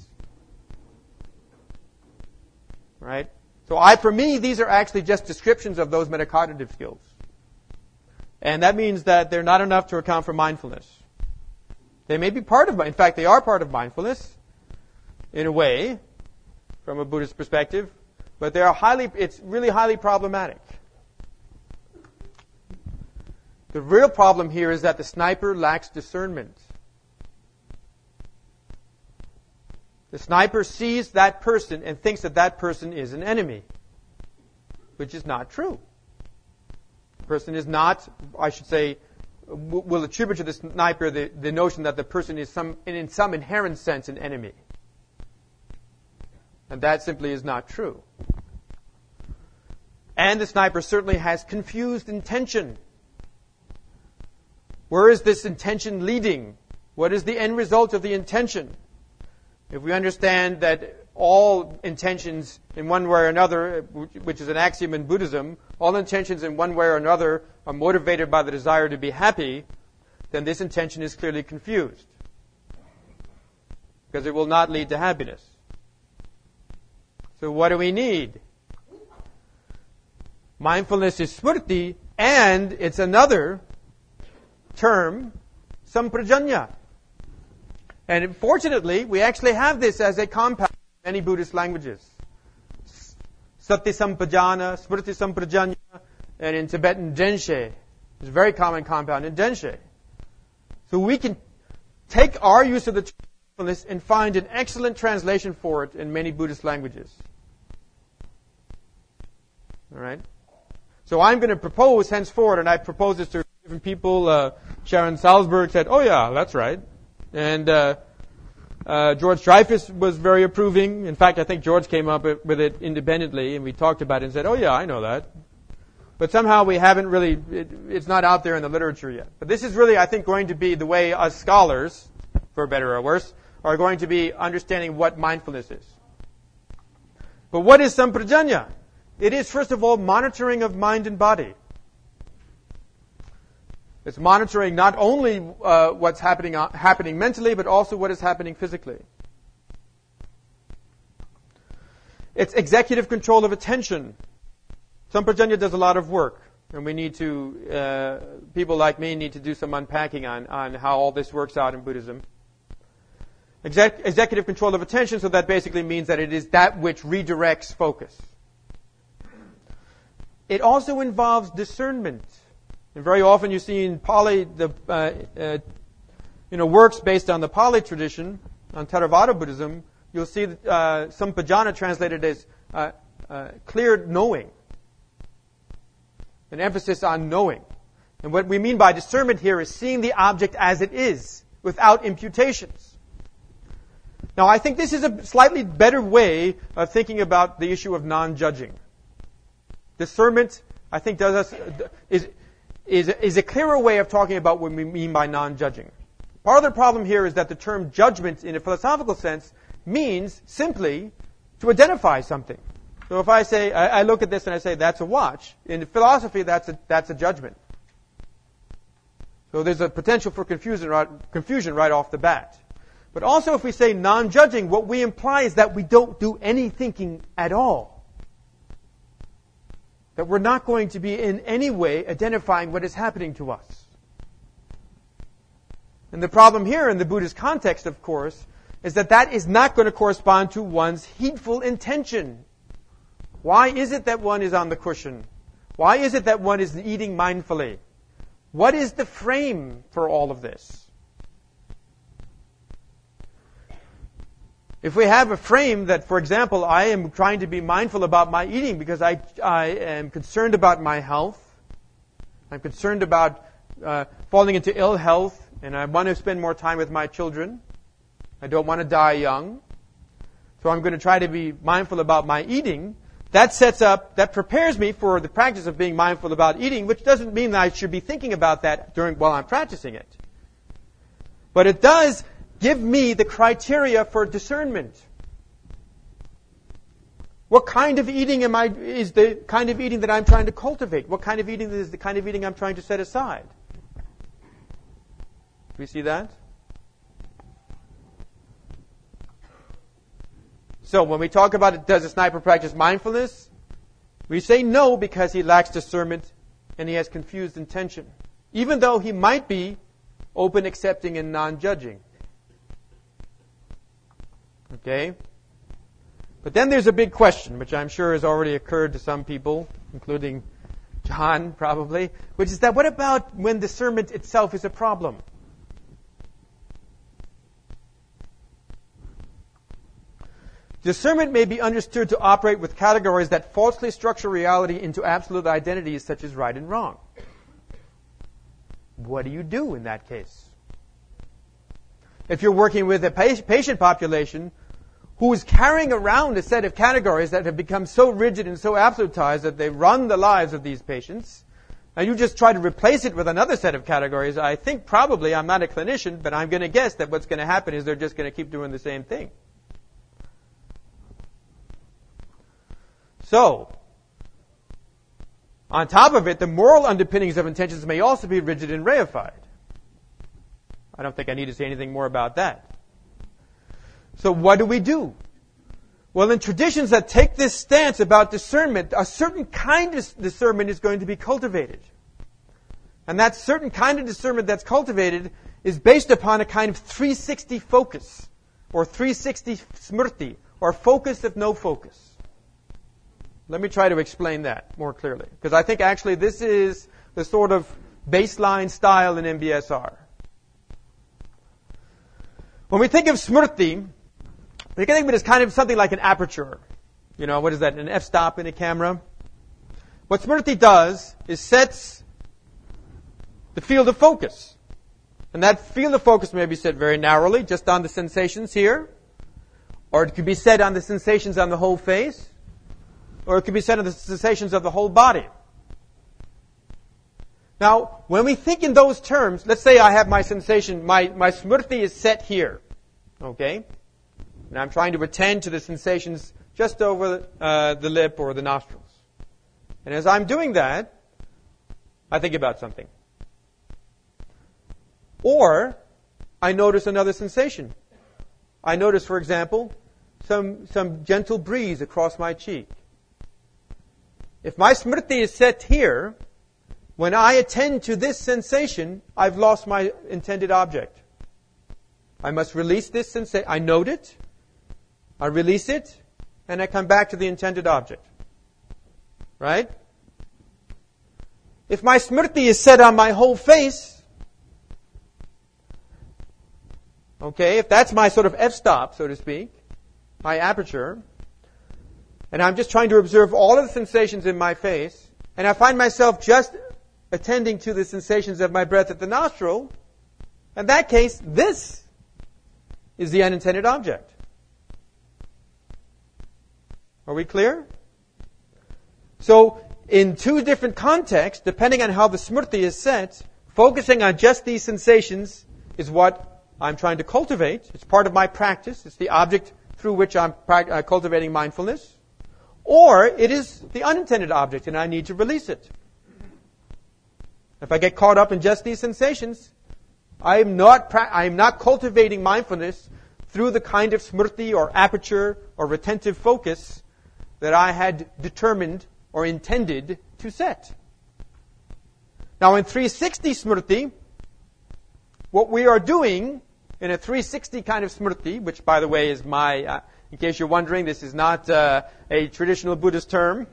Right? So I, for me, these are actually just descriptions of those metacognitive skills. And that means that they're not enough to account for mindfulness. They may be part of, in fact, they are part of mindfulness, in a way, from a Buddhist perspective, but they are highly, it's really highly problematic. The real problem here is that the sniper lacks discernment. The sniper sees that person and thinks that that person is an enemy, which is not true. The person is not, I should say, will attribute to the sniper the, the notion that the person is some, in some inherent sense an enemy. And that simply is not true. And the sniper certainly has confused intention. Where is this intention leading? What is the end result of the intention? If we understand that all intentions in one way or another, which is an axiom in Buddhism, all intentions in one way or another are motivated by the desire to be happy, then this intention is clearly confused. Because it will not lead to happiness. So what do we need? Mindfulness is smrti, and it's another term, samprajanya. And fortunately, we actually have this as a compound in many Buddhist languages. Sati sampajana, smrti samprajanya, and in Tibetan, denshe. It's a very common compound in denshe. So we can take our use of the term mindfulness and find an excellent translation for it in many Buddhist languages. All right? So I'm going to propose henceforward, and I proposed this to different people. Uh, Sharon Salzberg said, oh yeah, that's right. And uh, uh, George Dreyfus was very approving. In fact, I think George came up with it independently, and we talked about it and said, oh yeah, I know that. But somehow we haven't really, it, it's not out there in the literature yet. But this is really, I think, going to be the way us scholars, for better or worse, are going to be understanding what mindfulness is. But what is samprajanya? It is, first of all, monitoring of mind and body. It's monitoring not only uh, what's happening uh, happening mentally, but also what is happening physically. It's executive control of attention. Samprajanya does a lot of work, and we need to, uh, people like me need to do some unpacking on, on how all this works out in Buddhism. Exec- executive control of attention, so that basically means that it is that which redirects focus. It also involves discernment. And very often you see in Pali, the uh, uh, you know, works based on the Pali tradition, on Theravada Buddhism, you'll see uh, sampajana translated as uh, uh, clear knowing. An emphasis on knowing. And what we mean by discernment here is seeing the object as it is, without imputations. Now, I think this is a slightly better way of thinking about the issue of non-judging. Discernment, I think, does us is is is a clearer way of talking about what we mean by non-judging. Part of the problem here is that the term judgment, in a philosophical sense, means simply to identify something. So if I say, I, I look at this and I say, that's a watch, in philosophy, that's a, that's a judgment. So there's a potential for confusion right, confusion right off the bat. But also if we say non-judging, what we imply is that we don't do any thinking at all. That we're not going to be in any way identifying what is happening to us. And the problem here in the Buddhist context, of course, is that that is not going to correspond to one's heedful intention. Why is it that one is on the cushion? Why is it that one is eating mindfully? What is the frame for all of this? If we have a frame that, for example, I am trying to be mindful about my eating because I, I am concerned about my health, I'm concerned about uh, falling into ill health, and I want to spend more time with my children. I don't want to die young. So I'm going to try to be mindful about my eating. That sets up, that prepares me for the practice of being mindful about eating, which doesn't mean that I should be thinking about that during while I'm practicing it. But it does give me the criteria for discernment. What kind of eating am I, is the kind of eating that I'm trying to cultivate? What kind of eating is the kind of eating I'm trying to set aside? Do we see that? So when we talk about it, does a sniper practice mindfulness? We say no because he lacks discernment and he has confused intention. Even though he might be open, accepting, and non-judging. Okay? But then there's a big question, which I'm sure has already occurred to some people, including John probably, which is that what about when discernment itself is a problem? Discernment may be understood to operate with categories that falsely structure reality into absolute identities such as right and wrong. What do you do in that case? If you're working with a patient population who is carrying around a set of categories that have become so rigid and so absolutized that they run the lives of these patients, and you just try to replace it with another set of categories, I think probably, I'm not a clinician, but I'm going to guess that what's going to happen is they're just going to keep doing the same thing. So, on top of it, the moral underpinnings of intentions may also be rigid and reified. I don't think I need to say anything more about that. So what do we do? Well, in traditions that take this stance about discernment, a certain kind of discernment is going to be cultivated. And that certain kind of discernment that's cultivated is based upon a kind of three sixty focus, or three sixty smrti, or focus of no focus. Let me try to explain that more clearly, because I think actually this is the sort of baseline style in M B S R. When we think of smrti, we can think of it as kind of something like an aperture. You know, what is that, an f-stop in a camera? What smrti does is sets the field of focus. And that field of focus may be set very narrowly, just on the sensations here, or it could be set on the sensations on the whole face, or it could be set on the sensations of the whole body. Now, when we think in those terms, let's say I have my sensation, my, my smrti is set here, okay? And I'm trying to attend to the sensations just over uh, the lip or the nostrils. And as I'm doing that, I think about something. Or, I notice another sensation. I notice, for example, some, some gentle breeze across my cheek. If my smrti is set here, when I attend to this sensation, I've lost my intended object. I must release this sensation. I note it, I release it, and I come back to the intended object. Right? If my smrti is set on my whole face, okay, if that's my sort of f-stop, so to speak, my aperture, and I'm just trying to observe all of the sensations in my face, and I find myself just attending to the sensations of my breath at the nostril, in that case, this is the unintended object. Are we clear? So, in two different contexts, depending on how the smrti is set, focusing on just these sensations is what I'm trying to cultivate. It's part of my practice. It's the object through which I'm pra- uh, cultivating mindfulness, or it is the unintended object and I need to release it. If I get caught up in just these sensations, I am not pra- I am not cultivating mindfulness through the kind of smrti or aperture or retentive focus that I had determined or intended to set. Now in three sixty smrti, what we are doing in a three sixty kind of smrti, which by the way is my, uh, in case you're wondering, this is not uh, a traditional Buddhist term.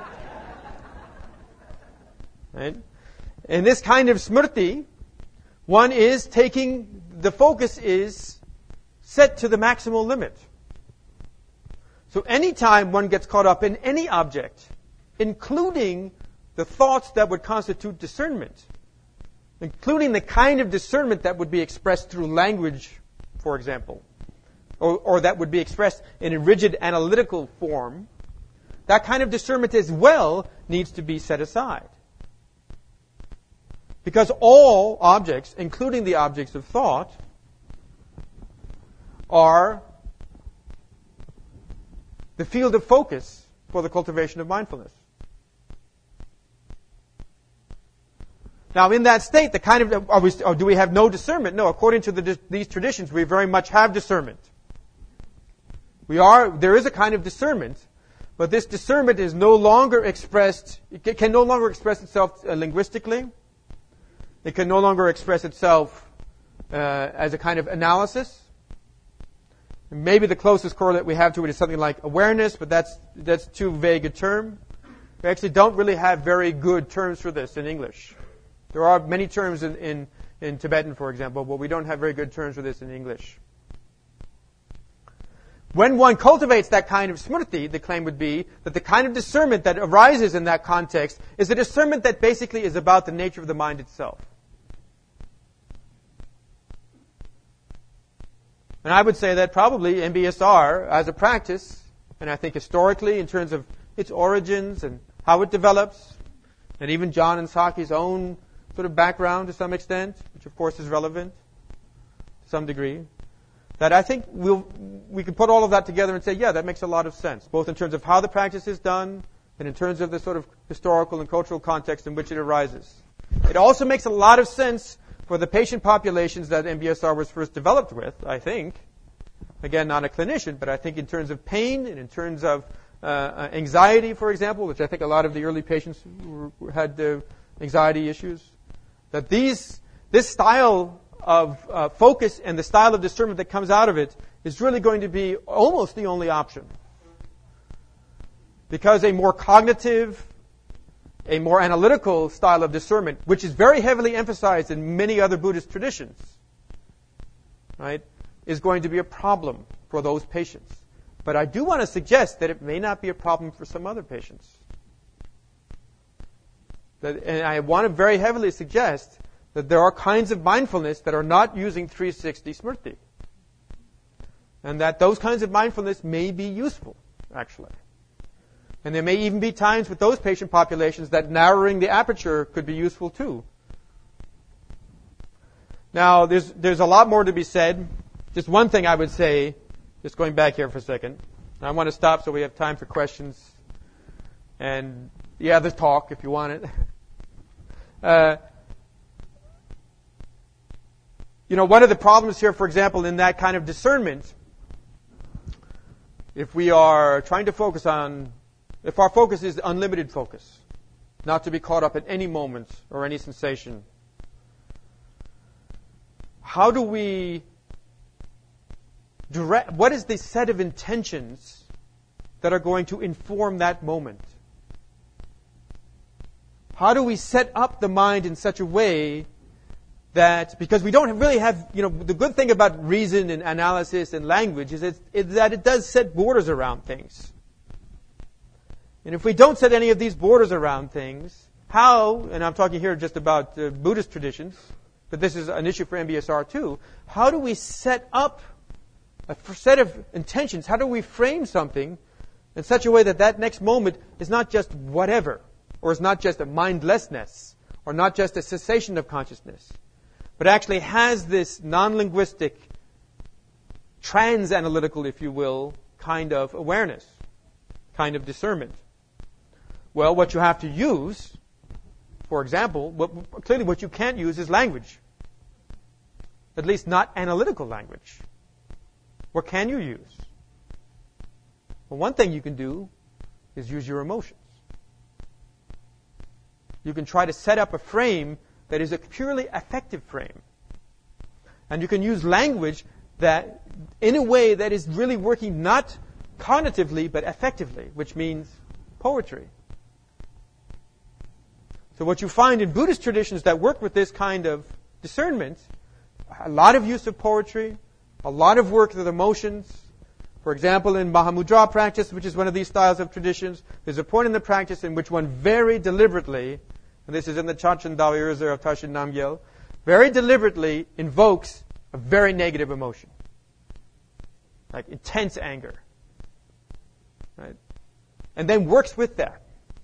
Right? In this kind of smrti, one is taking, the focus is set to the maximal limit. So anytime one gets caught up in any object, including the thoughts that would constitute discernment, including the kind of discernment that would be expressed through language, for example, or, or that would be expressed in a rigid analytical form, that kind of discernment as well needs to be set aside. Because all objects, including the objects of thought, are the field of focus for the cultivation of mindfulness. Now, in that state, the kind of are we, or do we have no discernment? No, according to the, these traditions, we very much have discernment. We are there is a kind of discernment, but this discernment is no longer expressed. It can no longer express itself uh, linguistically. It can no longer express itself uh, as a kind of analysis. And maybe the closest correlate we have to it is something like awareness, but that's that's too vague a term. We actually don't really have very good terms for this in English. There are many terms in, in, in Tibetan, for example, but we don't have very good terms for this in English. When one cultivates that kind of smrti, the claim would be that the kind of discernment that arises in that context is a discernment that basically is about the nature of the mind itself. And I would say that probably M B S R, as a practice, and I think historically in terms of its origins and how it develops, and even John and Saki's own sort of background to some extent, which of course is relevant to some degree, that I think we'll, we can put all of that together and say, yeah, that makes a lot of sense, both in terms of how the practice is done and in terms of the sort of historical and cultural context in which it arises. It also makes a lot of sense for the patient populations that M B S R was first developed with, I think. Again, not a clinician, but I think in terms of pain and in terms of uh, anxiety, for example, which I think a lot of the early patients were, had uh, anxiety issues, that these this style of uh, focus and the style of discernment that comes out of it is really going to be almost the only option. Because a more cognitive, a more analytical style of discernment, which is very heavily emphasized in many other Buddhist traditions, right, is going to be a problem for those patients. But I do want to suggest that it may not be a problem for some other patients. That, and I want to very heavily suggest that there are kinds of mindfulness that are not using three sixty smrti. And that those kinds of mindfulness may be useful, actually. And there may even be times with those patient populations that narrowing the aperture could be useful too. Now, there's there's a lot more to be said. Just one thing I would say, just going back here for a second. I want to stop so we have time for questions and the other talk if you want it. uh, you know, one of the problems here, for example, in that kind of discernment, if we are trying to focus on, if our focus is unlimited focus, not to be caught up at any moment or any sensation, how do we direct, what is the set of intentions that are going to inform that moment? How do we set up the mind in such a way that, because we don't really have, you know, the good thing about reason and analysis and language is, it, is that it does set borders around things. And if we don't set any of these borders around things, how, and I'm talking here just about uh, Buddhist traditions, but this is an issue for M B S R too, how do we set up a set of intentions? How do we frame something in such a way that that next moment is not just whatever, or is not just a mindlessness, or not just a cessation of consciousness, but actually has this non-linguistic trans-analytical, if you will, kind of awareness, kind of discernment. Well, what you have to use, for example, what, clearly what you can't use is language. At least not analytical language. What can you use? Well, one thing you can do is use your emotions. You can try to set up a frame that is a purely affective frame. And you can use language that, in a way that is really working not cognitively, but affectively, which means poetry. So what you find in Buddhist traditions that work with this kind of discernment, a lot of use of poetry, a lot of work with emotions. For example, in Mahamudra practice, which is one of these styles of traditions, there's a point in the practice in which one very deliberately, and this is in the Chanchen Dao Erzer of Tarshan Namgyel, very deliberately invokes a very negative emotion. Like intense anger. Right? And then works with that.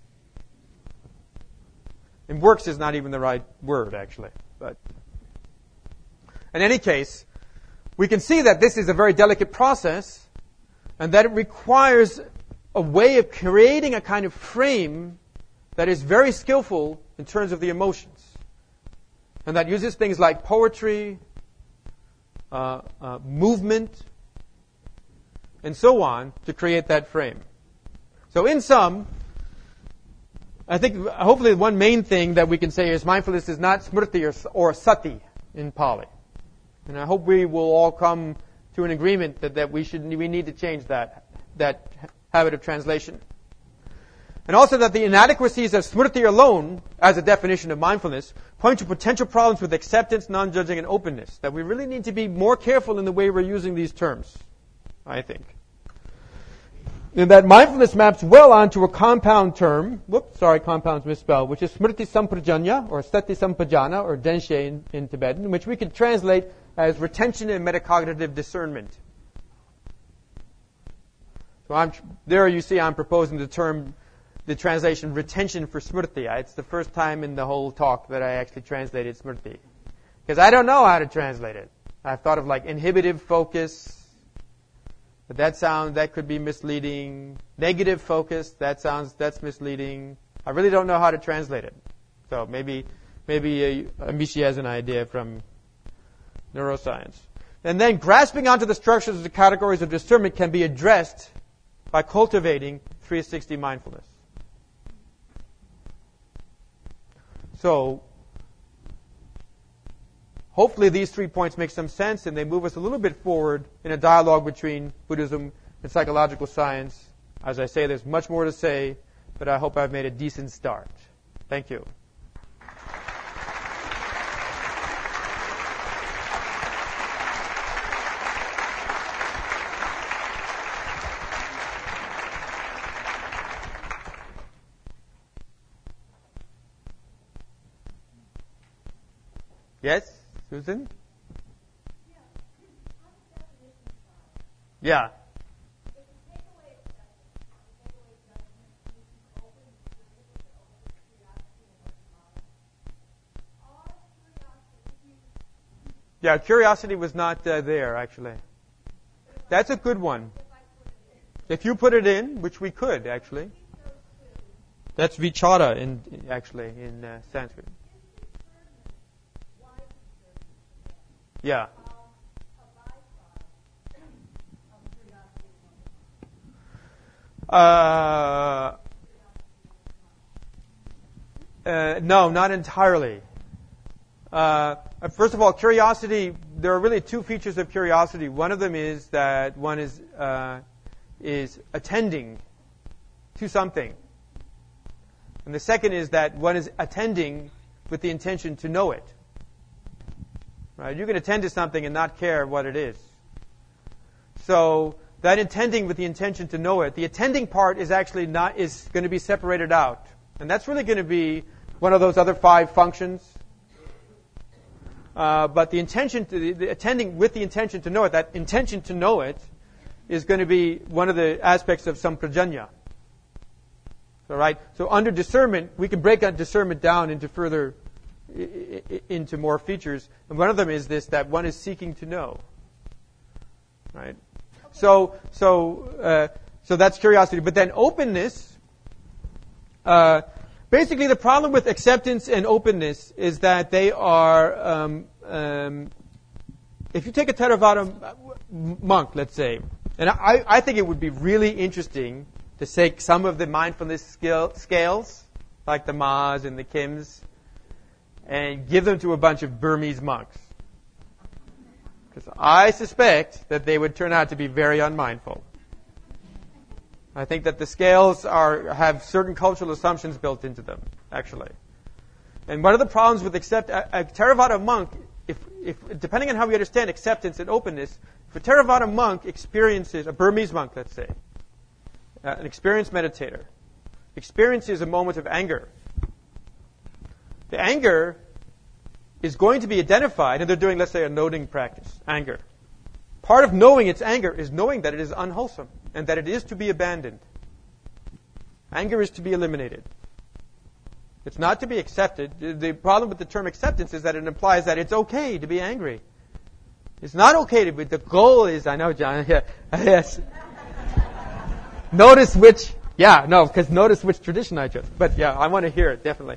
And works is not even the right word, actually. But in any case, we can see that this is a very delicate process and that it requires a way of creating a kind of frame that is very skillful in terms of the emotions. And that uses things like poetry, uh, uh, movement, and so on to create that frame. So in sum, I think hopefully one main thing that we can say is mindfulness is not smriti or, or sati in Pali. And I hope we will all come to an agreement that, that we should we need to change that that habit of translation. And also that the inadequacies of smriti alone, as a definition of mindfulness, point to potential problems with acceptance, non-judging, and openness. That we really need to be more careful in the way we're using these terms, I think. And that mindfulness maps well onto a compound term, whoops, sorry, compound's misspelled, which is smriti samprajanya, or sati sampajana, or denshe in, in Tibetan, which we could translate as retention and metacognitive discernment. So I'm, there you see I'm proposing the term, the translation retention for smriti. It's the first time in the whole talk that I actually translated smriti. Because I don't know how to translate it. I've thought of like inhibitive focus, but that sound, that could be misleading. Negative focus, that sounds, that's misleading. I really don't know how to translate it. So maybe, maybe uh, Amishi has an idea from neuroscience. And then grasping onto the structures of the categories of discernment can be addressed by cultivating three sixty mindfulness. So, hopefully these three points make some sense and they move us a little bit forward in a dialogue between Buddhism and psychological science. As I say, there's much more to say, but I hope I've made a decent start. Thank you. Yes, Susan? Yeah. Yeah, curiosity was not uh, there, actually. That's a good one. If you put it in, which we could, actually. That's vichara, in, actually, in uh, Sanskrit. Yeah. Uh, uh, no, not entirely. Uh, first of all, curiosity, there are really two features of curiosity. One of them is that one is uh, is attending to something. And the second is that one is attending with the intention to know it. Right? You can attend to something and not care what it is. So that intending with the intention to know it, the attending part is actually not is going to be separated out, and that's really going to be one of those other five functions. Uh, but the intention to the, the attending with the intention to know it, that intention to know it, is going to be one of the aspects of samprajanya. All right. So under discernment, we can break that discernment down into further. Into more features. And one of them is this, that one is seeking to know. right? So, so, uh, so that's curiosity. But then openness, uh, basically the problem with acceptance and openness is that they are, um, um, if you take a Theravada monk, let's say, and I, I think it would be really interesting to take some of the mindfulness scale, scales, like the Ma's and the Kims, and give them to a bunch of Burmese monks. Because I suspect that they would turn out to be very unmindful. I think that the scales are have certain cultural assumptions built into them, actually. And one of the problems with accept a, a Theravada monk, if, if depending on how we understand acceptance and openness, if a Theravada monk experiences, a Burmese monk, let's say, uh, an experienced meditator, experiences a moment of anger, the anger is going to be identified, and they're doing, let's say, a noting practice, anger. Part of knowing it's anger is knowing that it is unwholesome and that it is to be abandoned. Anger is to be eliminated. It's not to be accepted. The problem with the term acceptance is that it implies that it's okay to be angry. It's not okay to be. The goal is, I know, John, yeah, yes. Notice which, yeah, no, because notice which tradition I chose. But yeah, I want to hear it, definitely.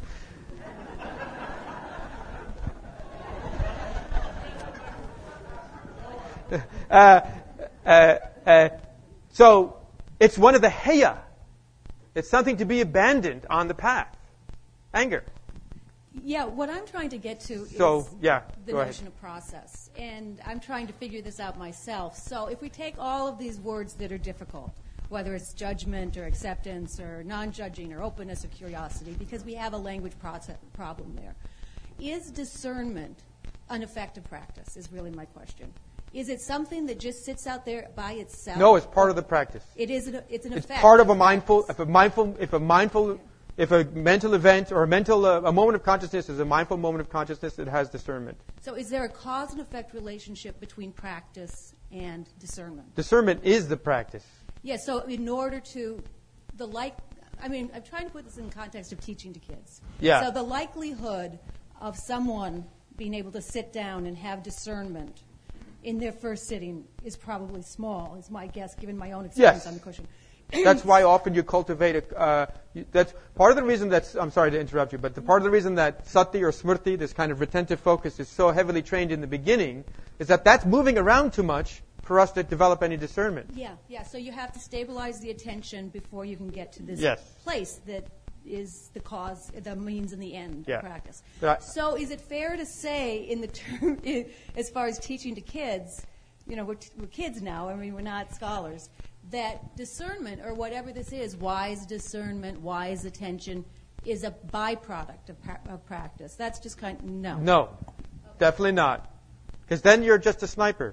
Uh, uh, uh, so it's one of the heya. It's something to be abandoned on the path. Anger. Yeah, what I'm trying to get to so, is yeah, the go notion ahead. of process. And I'm trying to figure this out myself. So if we take all of these words that are difficult, whether it's judgment or acceptance or non-judging or openness or curiosity, because we have a language process problem there, is discernment an effective practice is really my question. Is it something that just sits out there by itself? No, it's part of the practice. It is. An, it's an It's effect. part of a mindful. If a mindful, if a mindful, if a mental event or a mental, uh, a moment of consciousness is a mindful moment of consciousness, it has discernment. So, is there a cause and effect relationship between practice and discernment? Discernment is the practice. Yeah. So, in order to the like, I mean, I'm trying to put this in the context of teaching to kids. Yeah. So, the likelihood of someone being able to sit down and have discernment in their first sitting is probably small, is my guess, given my own experience Yes. on the cushion. That's why often you cultivate a. Uh, you, that's part of the reason that's. I'm sorry to interrupt you, but the part of the reason that sati or smrti, this kind of retentive focus, is so heavily trained in the beginning, is that that's moving around too much for us to develop any discernment. Yeah, yeah. So you have to stabilize the attention before you can get to this Yes. place that is the cause, the means, and the end Yeah. of practice. But I- So is it fair to say, in the term, as far as teaching to kids, you know, we're, t- we're kids now. I mean, we're not scholars. That discernment, or whatever this is, wise discernment, wise attention, is a byproduct of, pra- of practice. That's just kind of no. No, definitely not, because then you're just a sniper.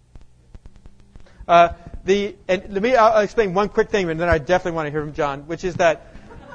Uh, the and let me I'll explain one quick thing, and then I definitely want to hear from John, which is that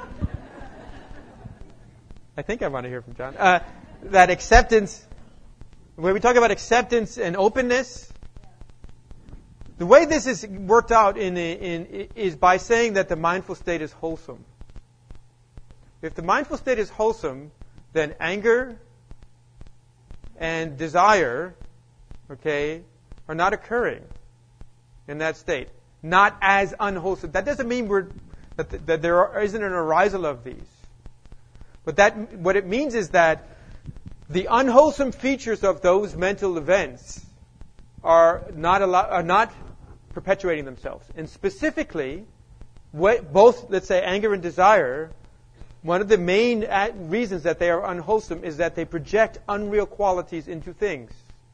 I think I want to hear from John. Uh, that acceptance, when we talk about acceptance and openness, the way this is worked out in, in is by saying that the mindful state is wholesome. If the mindful state is wholesome, then anger and desire, okay, are not occurring in that state. Not as unwholesome. That doesn't mean we're that, th- that there are, isn't an arisal of these. But that what it means is that the unwholesome features of those mental events are not allow, are not perpetuating themselves. And specifically, what, both, let's say, anger and desire, one of the main at- reasons that they are unwholesome is that they project unreal qualities into things.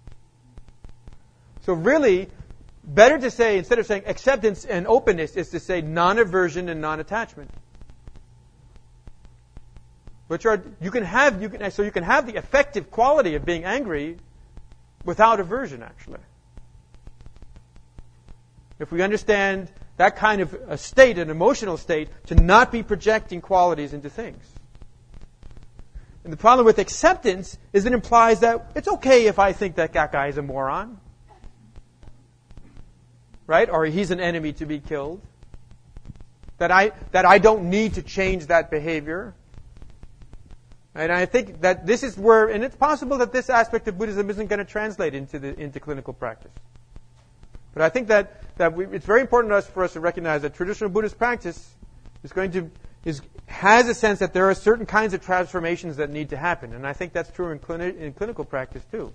So really, better to say, instead of saying acceptance and openness, is to say non-aversion and non-attachment. Which are, you can have, you can, so you can have the effective quality of being angry without aversion, actually. If we understand that kind of a state, an emotional state, to not be projecting qualities into things. And the problem with acceptance is it implies that it's okay if I think that that guy is a moron. Right? Or he's an enemy to be killed. That I, that I don't need to change that behavior. And I think that this is where, and it's possible that this aspect of Buddhism isn't going to translate into the into clinical practice. But I think that, that we, it's very important to us, for us to recognize that traditional Buddhist practice is going to is has a sense that there are certain kinds of transformations that need to happen, and I think that's true in, clini- in clinical practice too.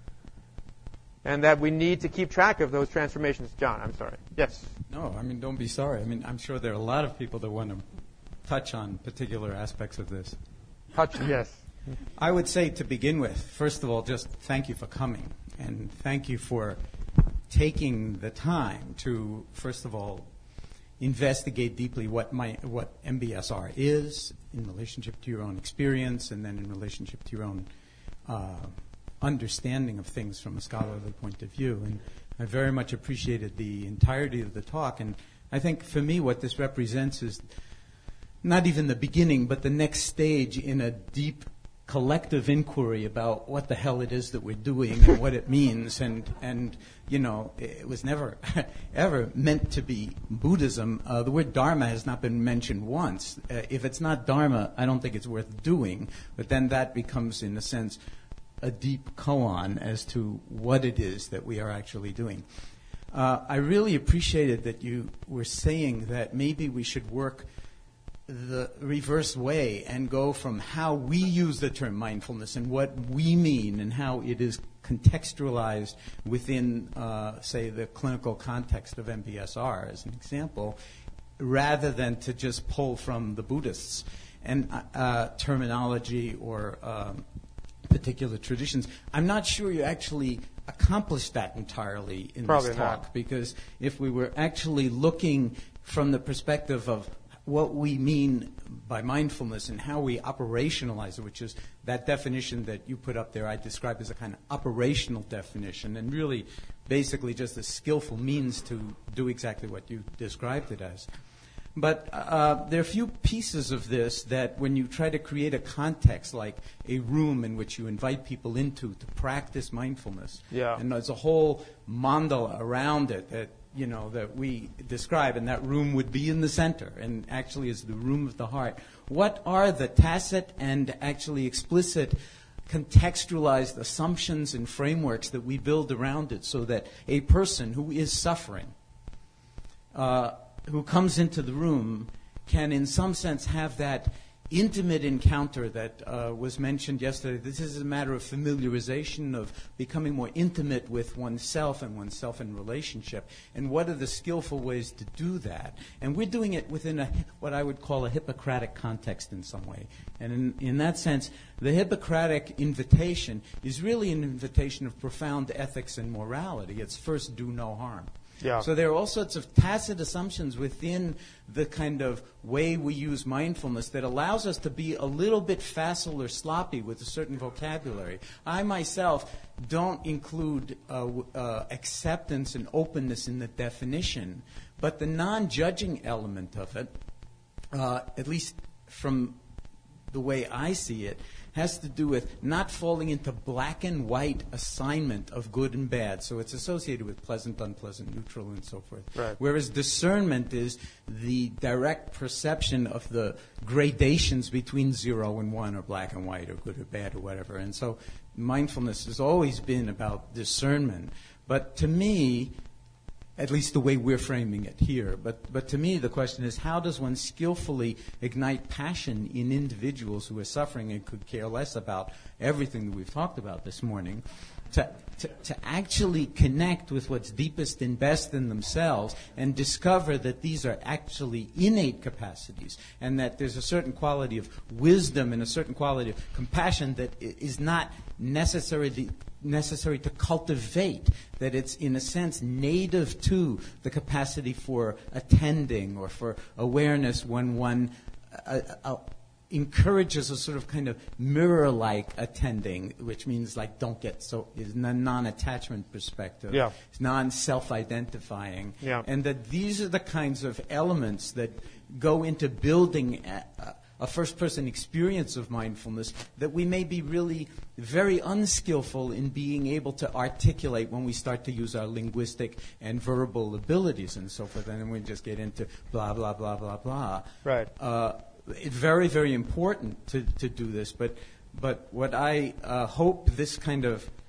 And that we need to keep track of those transformations. John, I'm sorry. Yes. No, I mean, don't be sorry. I mean, I'm sure there are a lot of people that want to touch on particular aspects of this. Touch, yes. I would say, to begin with, first of all, just thank you for coming, and thank you for taking the time to, first of all, investigate deeply what my, what M B S R is in relationship to your own experience, and then in relationship to your own uh, understanding of things from a scholarly point of view. And I very much appreciated the entirety of the talk. And I think for me what this represents is not even the beginning, but the next stage in a deep collective inquiry about what the hell it is that we're doing and what it means. And, and you know, it was never, ever meant to be Buddhism. Uh, the word Dharma has not been mentioned once. Uh, if it's not Dharma, I don't think it's worth doing. But then that becomes, in a sense, a deep koan as to what it is that we are actually doing. Uh, I really appreciated that you were saying that maybe we should work the reverse way and go from how we use the term mindfulness and what we mean and how it is contextualized within, uh, say, the clinical context of M B S R, as an example, rather than to just pull from the Buddhists and uh, terminology or um, particular traditions. I'm not sure you actually accomplished that entirely in Probably this talk, not. because if we were actually looking from the perspective of what we mean by mindfulness and how we operationalize it, which is that definition that you put up there, I describe as a kind of operational definition, and really basically just a skillful means to do exactly what you described it as. But uh, there are a few pieces of this that when you try to create a context, like a room in which you invite people into to practice mindfulness, Yeah. and there's a whole mandala around it that you know, that we describe, and that room would be in the center, and actually is the room of the heart. What are the tacit and actually explicit contextualized assumptions and frameworks that we build around it so that a person who is suffering, uh, who comes into the room, can in some sense have that intimate encounter that uh, was mentioned yesterday? This is a matter of familiarization, of becoming more intimate with oneself and oneself in relationship. And what are the skillful ways to do that? And we're doing it within a, what I would call a Hippocratic context in some way. And in, in that sense, the Hippocratic invitation is really an invitation of profound ethics and morality. It's first, do no harm. Yeah. So there are all sorts of tacit assumptions within the kind of way we use mindfulness that allows us to be a little bit facile or sloppy with a certain vocabulary. I myself don't include uh, uh, acceptance and openness in the definition, but the non-judging element of it, uh, at least from the way I see it, has to do with not falling into black and white assignment of good and bad. So it's associated with pleasant, unpleasant, neutral, and so forth. Right. Whereas discernment is the direct perception of the gradations between zero and one, or black and white, or good or bad, or whatever. And so mindfulness has always been about discernment. But to me, at least the way we're framing it here. But but to me, the question is, how does one skillfully ignite passion in individuals who are suffering and could care less about everything that we've talked about this morning, to, to, to actually connect with what's deepest and best in themselves and discover that these are actually innate capacities, and that there's a certain quality of wisdom and a certain quality of compassion that is not necessarily necessary to cultivate, that it's in a sense native to the capacity for attending or for awareness when one uh, uh, encourages a sort of kind of mirror-like attending, which means like don't get so, is a non-attachment perspective. Yeah. It's non-self-identifying. Yeah. And that these are the kinds of elements that go into building a, a, a first-person experience of mindfulness that we may be really very unskillful in being able to articulate when we start to use our linguistic and verbal abilities and so forth. And then we just get into blah, blah, blah, blah, blah. Right. Uh, it's very, very important to, to do this. But, but what I uh, hope this kind of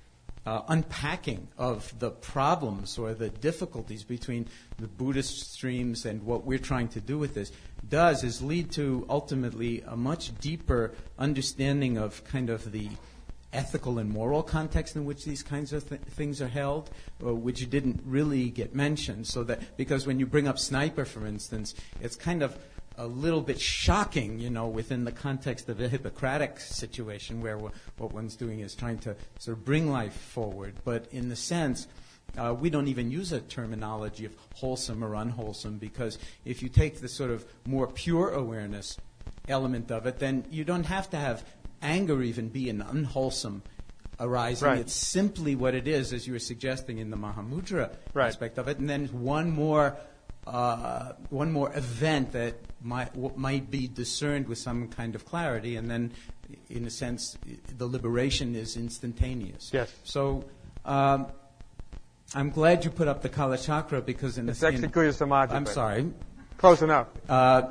uh, unpacking of the problems or the difficulties between the Buddhist streams and what we're trying to do with this does is lead to ultimately a much deeper understanding of kind of the ethical and moral context in which these kinds of th- things are held, uh, which didn't really get mentioned. So that because when you bring up Sniper, for instance, it's kind of a little bit shocking, you know, within the context of a Hippocratic situation where w- what one's doing is trying to sort of bring life forward. But in the sense, uh, we don't even use a terminology of wholesome or unwholesome, because if you take the sort of more pure awareness element of it, then you don't have to have anger even be an unwholesome arising. Right. It's simply what it is, as you were suggesting in the Mahamudra Right. aspect of it. And then one more uh, one more event that might w- might be discerned with some kind of clarity, and then, in a sense, the liberation is instantaneous. Yes. So um, I'm glad you put up the Kala Chakra, because in It's the actually Kuya Samadhi. I'm but sorry. Close enough. Uh,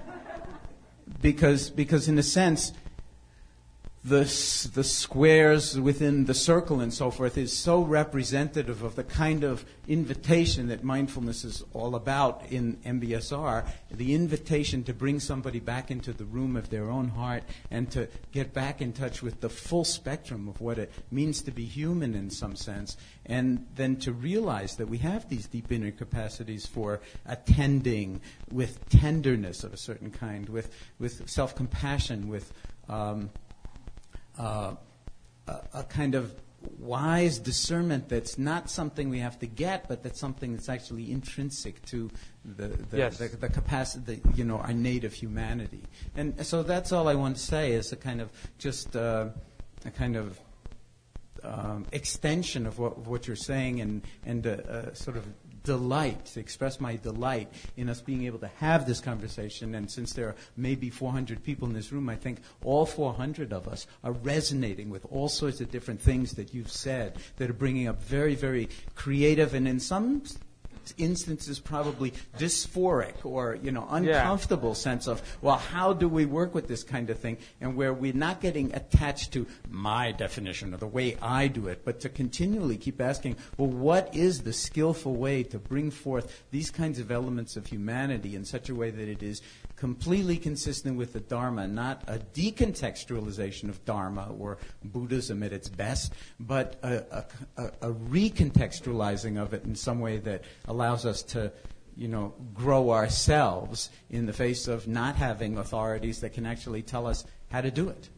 because because in a sense, the s- the squares within the circle and so forth is so representative of the kind of invitation that mindfulness is all about in M B S R, the invitation to bring somebody back into the room of their own heart and to get back in touch with the full spectrum of what it means to be human in some sense, and then to realize that we have these deep inner capacities for attending with tenderness of a certain kind, with, with self-compassion, with um, Uh, a, a kind of wise discernment that's not something we have to get, but that's something that's actually intrinsic to the the, Yes. the, the capacity, the, you know, our native humanity. And so that's all I want to say is a kind of just uh, a kind of um, extension of what, of what you're saying, and and a, a sort of delight, to express my delight in us being able to have this conversation. And since there are maybe four hundred people in this room, I think all four hundred of us are resonating with all sorts of different things that you've said that are bringing up very, very creative and in some instances probably dysphoric or, you know, uncomfortable yeah. sense of, well, how do we work with this kind of thing? And where we're not getting attached to my definition or the way I do it, but to continually keep asking, well, what is the skillful way to bring forth these kinds of elements of humanity in such a way that it is completely consistent with the Dharma, not a decontextualization of Dharma or Buddhism at its best, but a, a, a recontextualizing of it in some way that allows us to, you know, grow ourselves in the face of not having authorities that can actually tell us how to do it.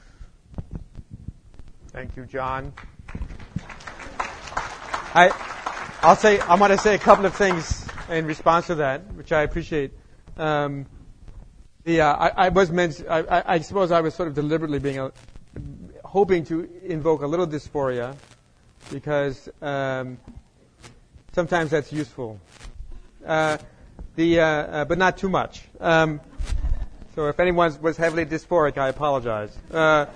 Thank you, John. I, I'll say, I want to say a couple of things in response to that, which I appreciate. Um, the, uh, I, I was meant, I, I, I suppose I was sort of deliberately being, a, hoping to invoke a little dysphoria, because um, sometimes that's useful. Uh, the, uh, uh, but not too much. Um, so if anyone was heavily dysphoric, I apologize. Uh,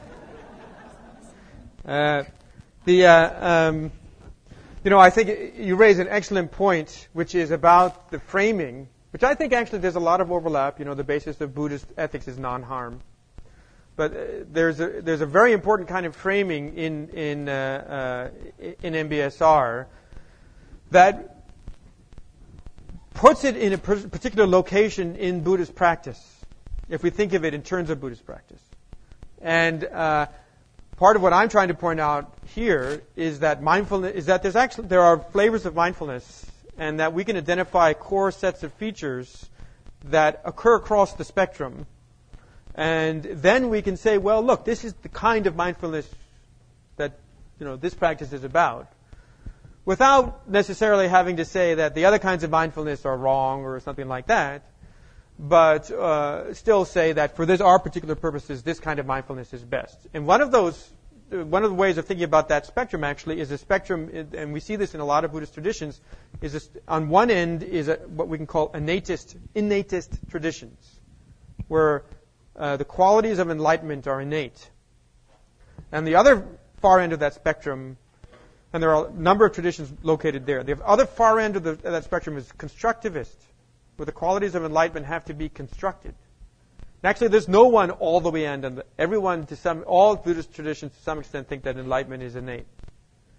uh, the, uh, um, you know, I think you raise an excellent point, which is about the framing, which I think actually there's a lot of overlap. You know, the basis of Buddhist ethics is non-harm. But uh, there's a there's a very important kind of framing in in uh, uh, in M B S R that puts it in a particular location in Buddhist practice, if we think of it in terms of Buddhist practice. And uh, part of what I'm trying to point out here is that mindfulness is that there's actually there are flavors of mindfulness, and that we can identify core sets of features that occur across the spectrum. And then we can say, well, look, this is the kind of mindfulness that, you know, this practice is about, without necessarily having to say that the other kinds of mindfulness are wrong or something like that, but uh, still say that for this our particular purposes, this kind of mindfulness is best. And one of those, one of the ways of thinking about that spectrum actually is a spectrum, and we see this in a lot of Buddhist traditions, is this, on one end is a, what we can call innatist, innatist traditions, where Uh, the qualities of enlightenment are innate. And the other far end of that spectrum, and there are a number of traditions located there, the other far end of, the, of that spectrum is constructivist, where the qualities of enlightenment have to be constructed. And actually, there's no one all the way end, and everyone, to some, all Buddhist traditions to some extent think that enlightenment is innate.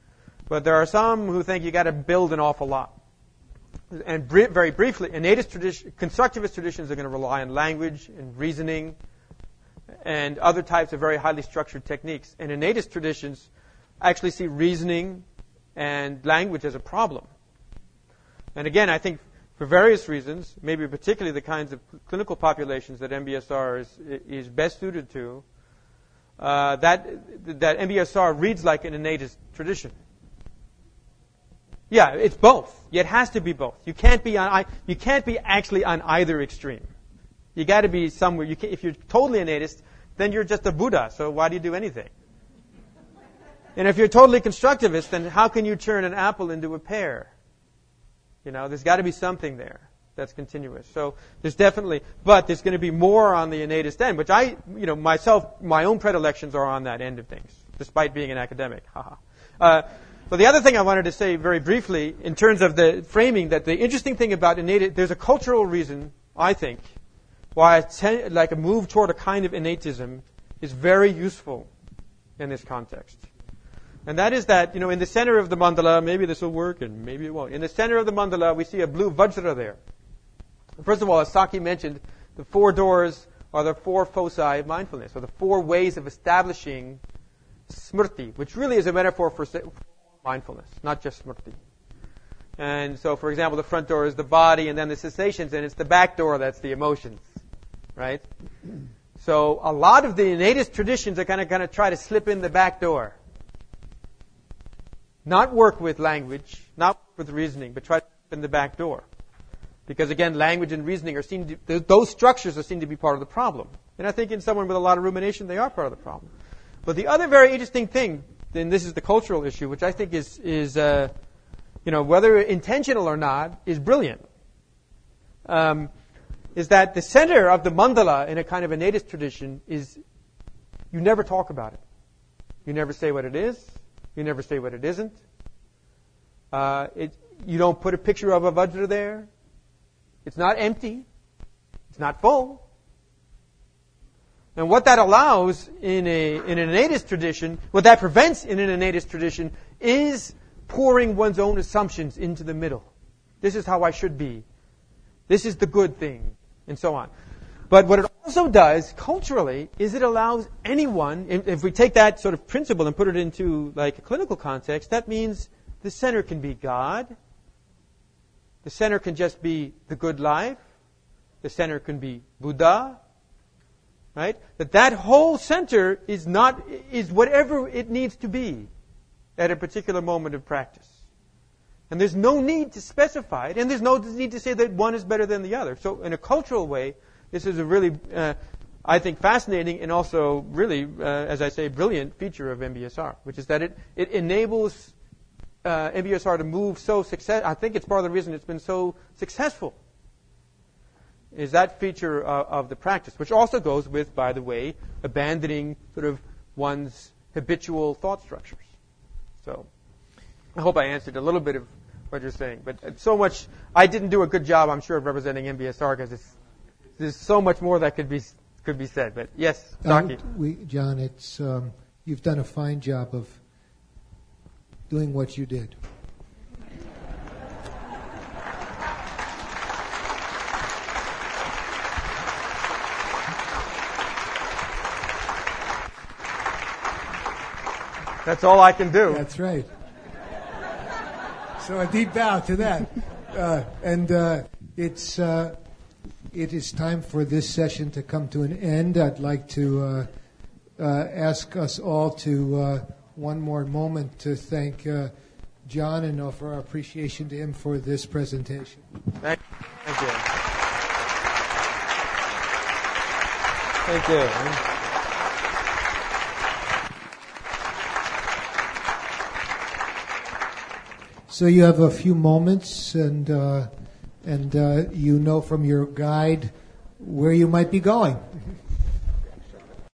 But there are some who think you got to build an awful lot. And br- very briefly, innatist tradition, constructivist traditions are going to rely on language and reasoning and other types of very highly structured techniques. And innatist traditions actually see reasoning and language as a problem. And again, I think for various reasons, maybe particularly the kinds of clinical populations that M B S R is, is best suited to, uh, that that M B S R reads like an innatist tradition. Yeah, it's both. It has to be both. You can't be on. You can't be actually on either extreme. You got to be somewhere. You can, if you're totally innatist, then you're just a Buddha. So why do you do anything? And if you're totally constructivist, then how can you turn an apple into a pear? You know, there's got to be something there that's continuous. So there's definitely, but there's going to be more on the innatist end, which I, you know, myself, my own predilections are on that end of things, despite being an academic. Haha. Uh, but the other thing I wanted to say very briefly, in terms of the framing, that the interesting thing about innate, there's a cultural reason, I think, why I tend, like a move toward a kind of innatism is very useful in this context. And that is that, you know, in the center of the mandala, maybe this will work and maybe it won't. In the center of the mandala, we see a blue vajra there. First of all, as Saki mentioned, the four doors are the four foci of mindfulness, or the four ways of establishing smrti, which really is a metaphor for mindfulness, not just smrti. And so, for example, the front door is the body, and then the sensations, and it's the back door that's the emotions, right? So a lot of the innatist traditions are kind of going to try to slip in the back door. Not work with language, not work with reasoning, but try to open the back door. Because again, language and reasoning are seen to, those structures are seen to be part of the problem. And I think in someone with a lot of rumination, they are part of the problem. But the other very interesting thing, and this is the cultural issue, which I think is, is uh, you know, whether intentional or not, is brilliant, um, is that the center of the mandala in a kind of innatist tradition is you never talk about it. You never say what it is. You never say what it isn't. Uh, it, you don't put a picture of a vajra there. It's not empty. It's not full. And what that allows in a in an innatist tradition, what that prevents in an innatist tradition, is pouring one's own assumptions into the middle. This is how I should be. This is the good thing, and so on. But what it also does, culturally, is it allows anyone, if we take that sort of principle and put it into like a clinical context, that means the center can be God. The center can just be the good life. The center can be Buddha. Right? That that whole center is not, is whatever it needs to be at a particular moment of practice. And there's no need to specify it, and there's no need to say that one is better than the other. So in a cultural way, this is a really, uh, I think, fascinating and also really, uh, as I say, brilliant feature of M B S R, which is that it, it enables uh, M B S R to move so success. I think it's part of the reason it's been so successful, is that feature uh, of the practice, which also goes with, by the way, abandoning sort of one's habitual thought structures. So I hope I answered a little bit of what you're saying. But so much, I didn't do a good job, I'm sure, of representing M B S R because it's there's so much more that could be could be said. But yes, Saki. Uh, we, John, it's um, you've done a fine job of doing what you did. That's all I can do. That's right. So a deep bow to that. Uh, and uh, it's uh, it is time for this session to come to an end. I'd like to uh, uh, ask us all to uh, one more moment to thank uh, John and offer our appreciation to him for this presentation. Thank, thank you. Thank you. So you have a few moments, and uh, and uh, you know from your guide where you might be going.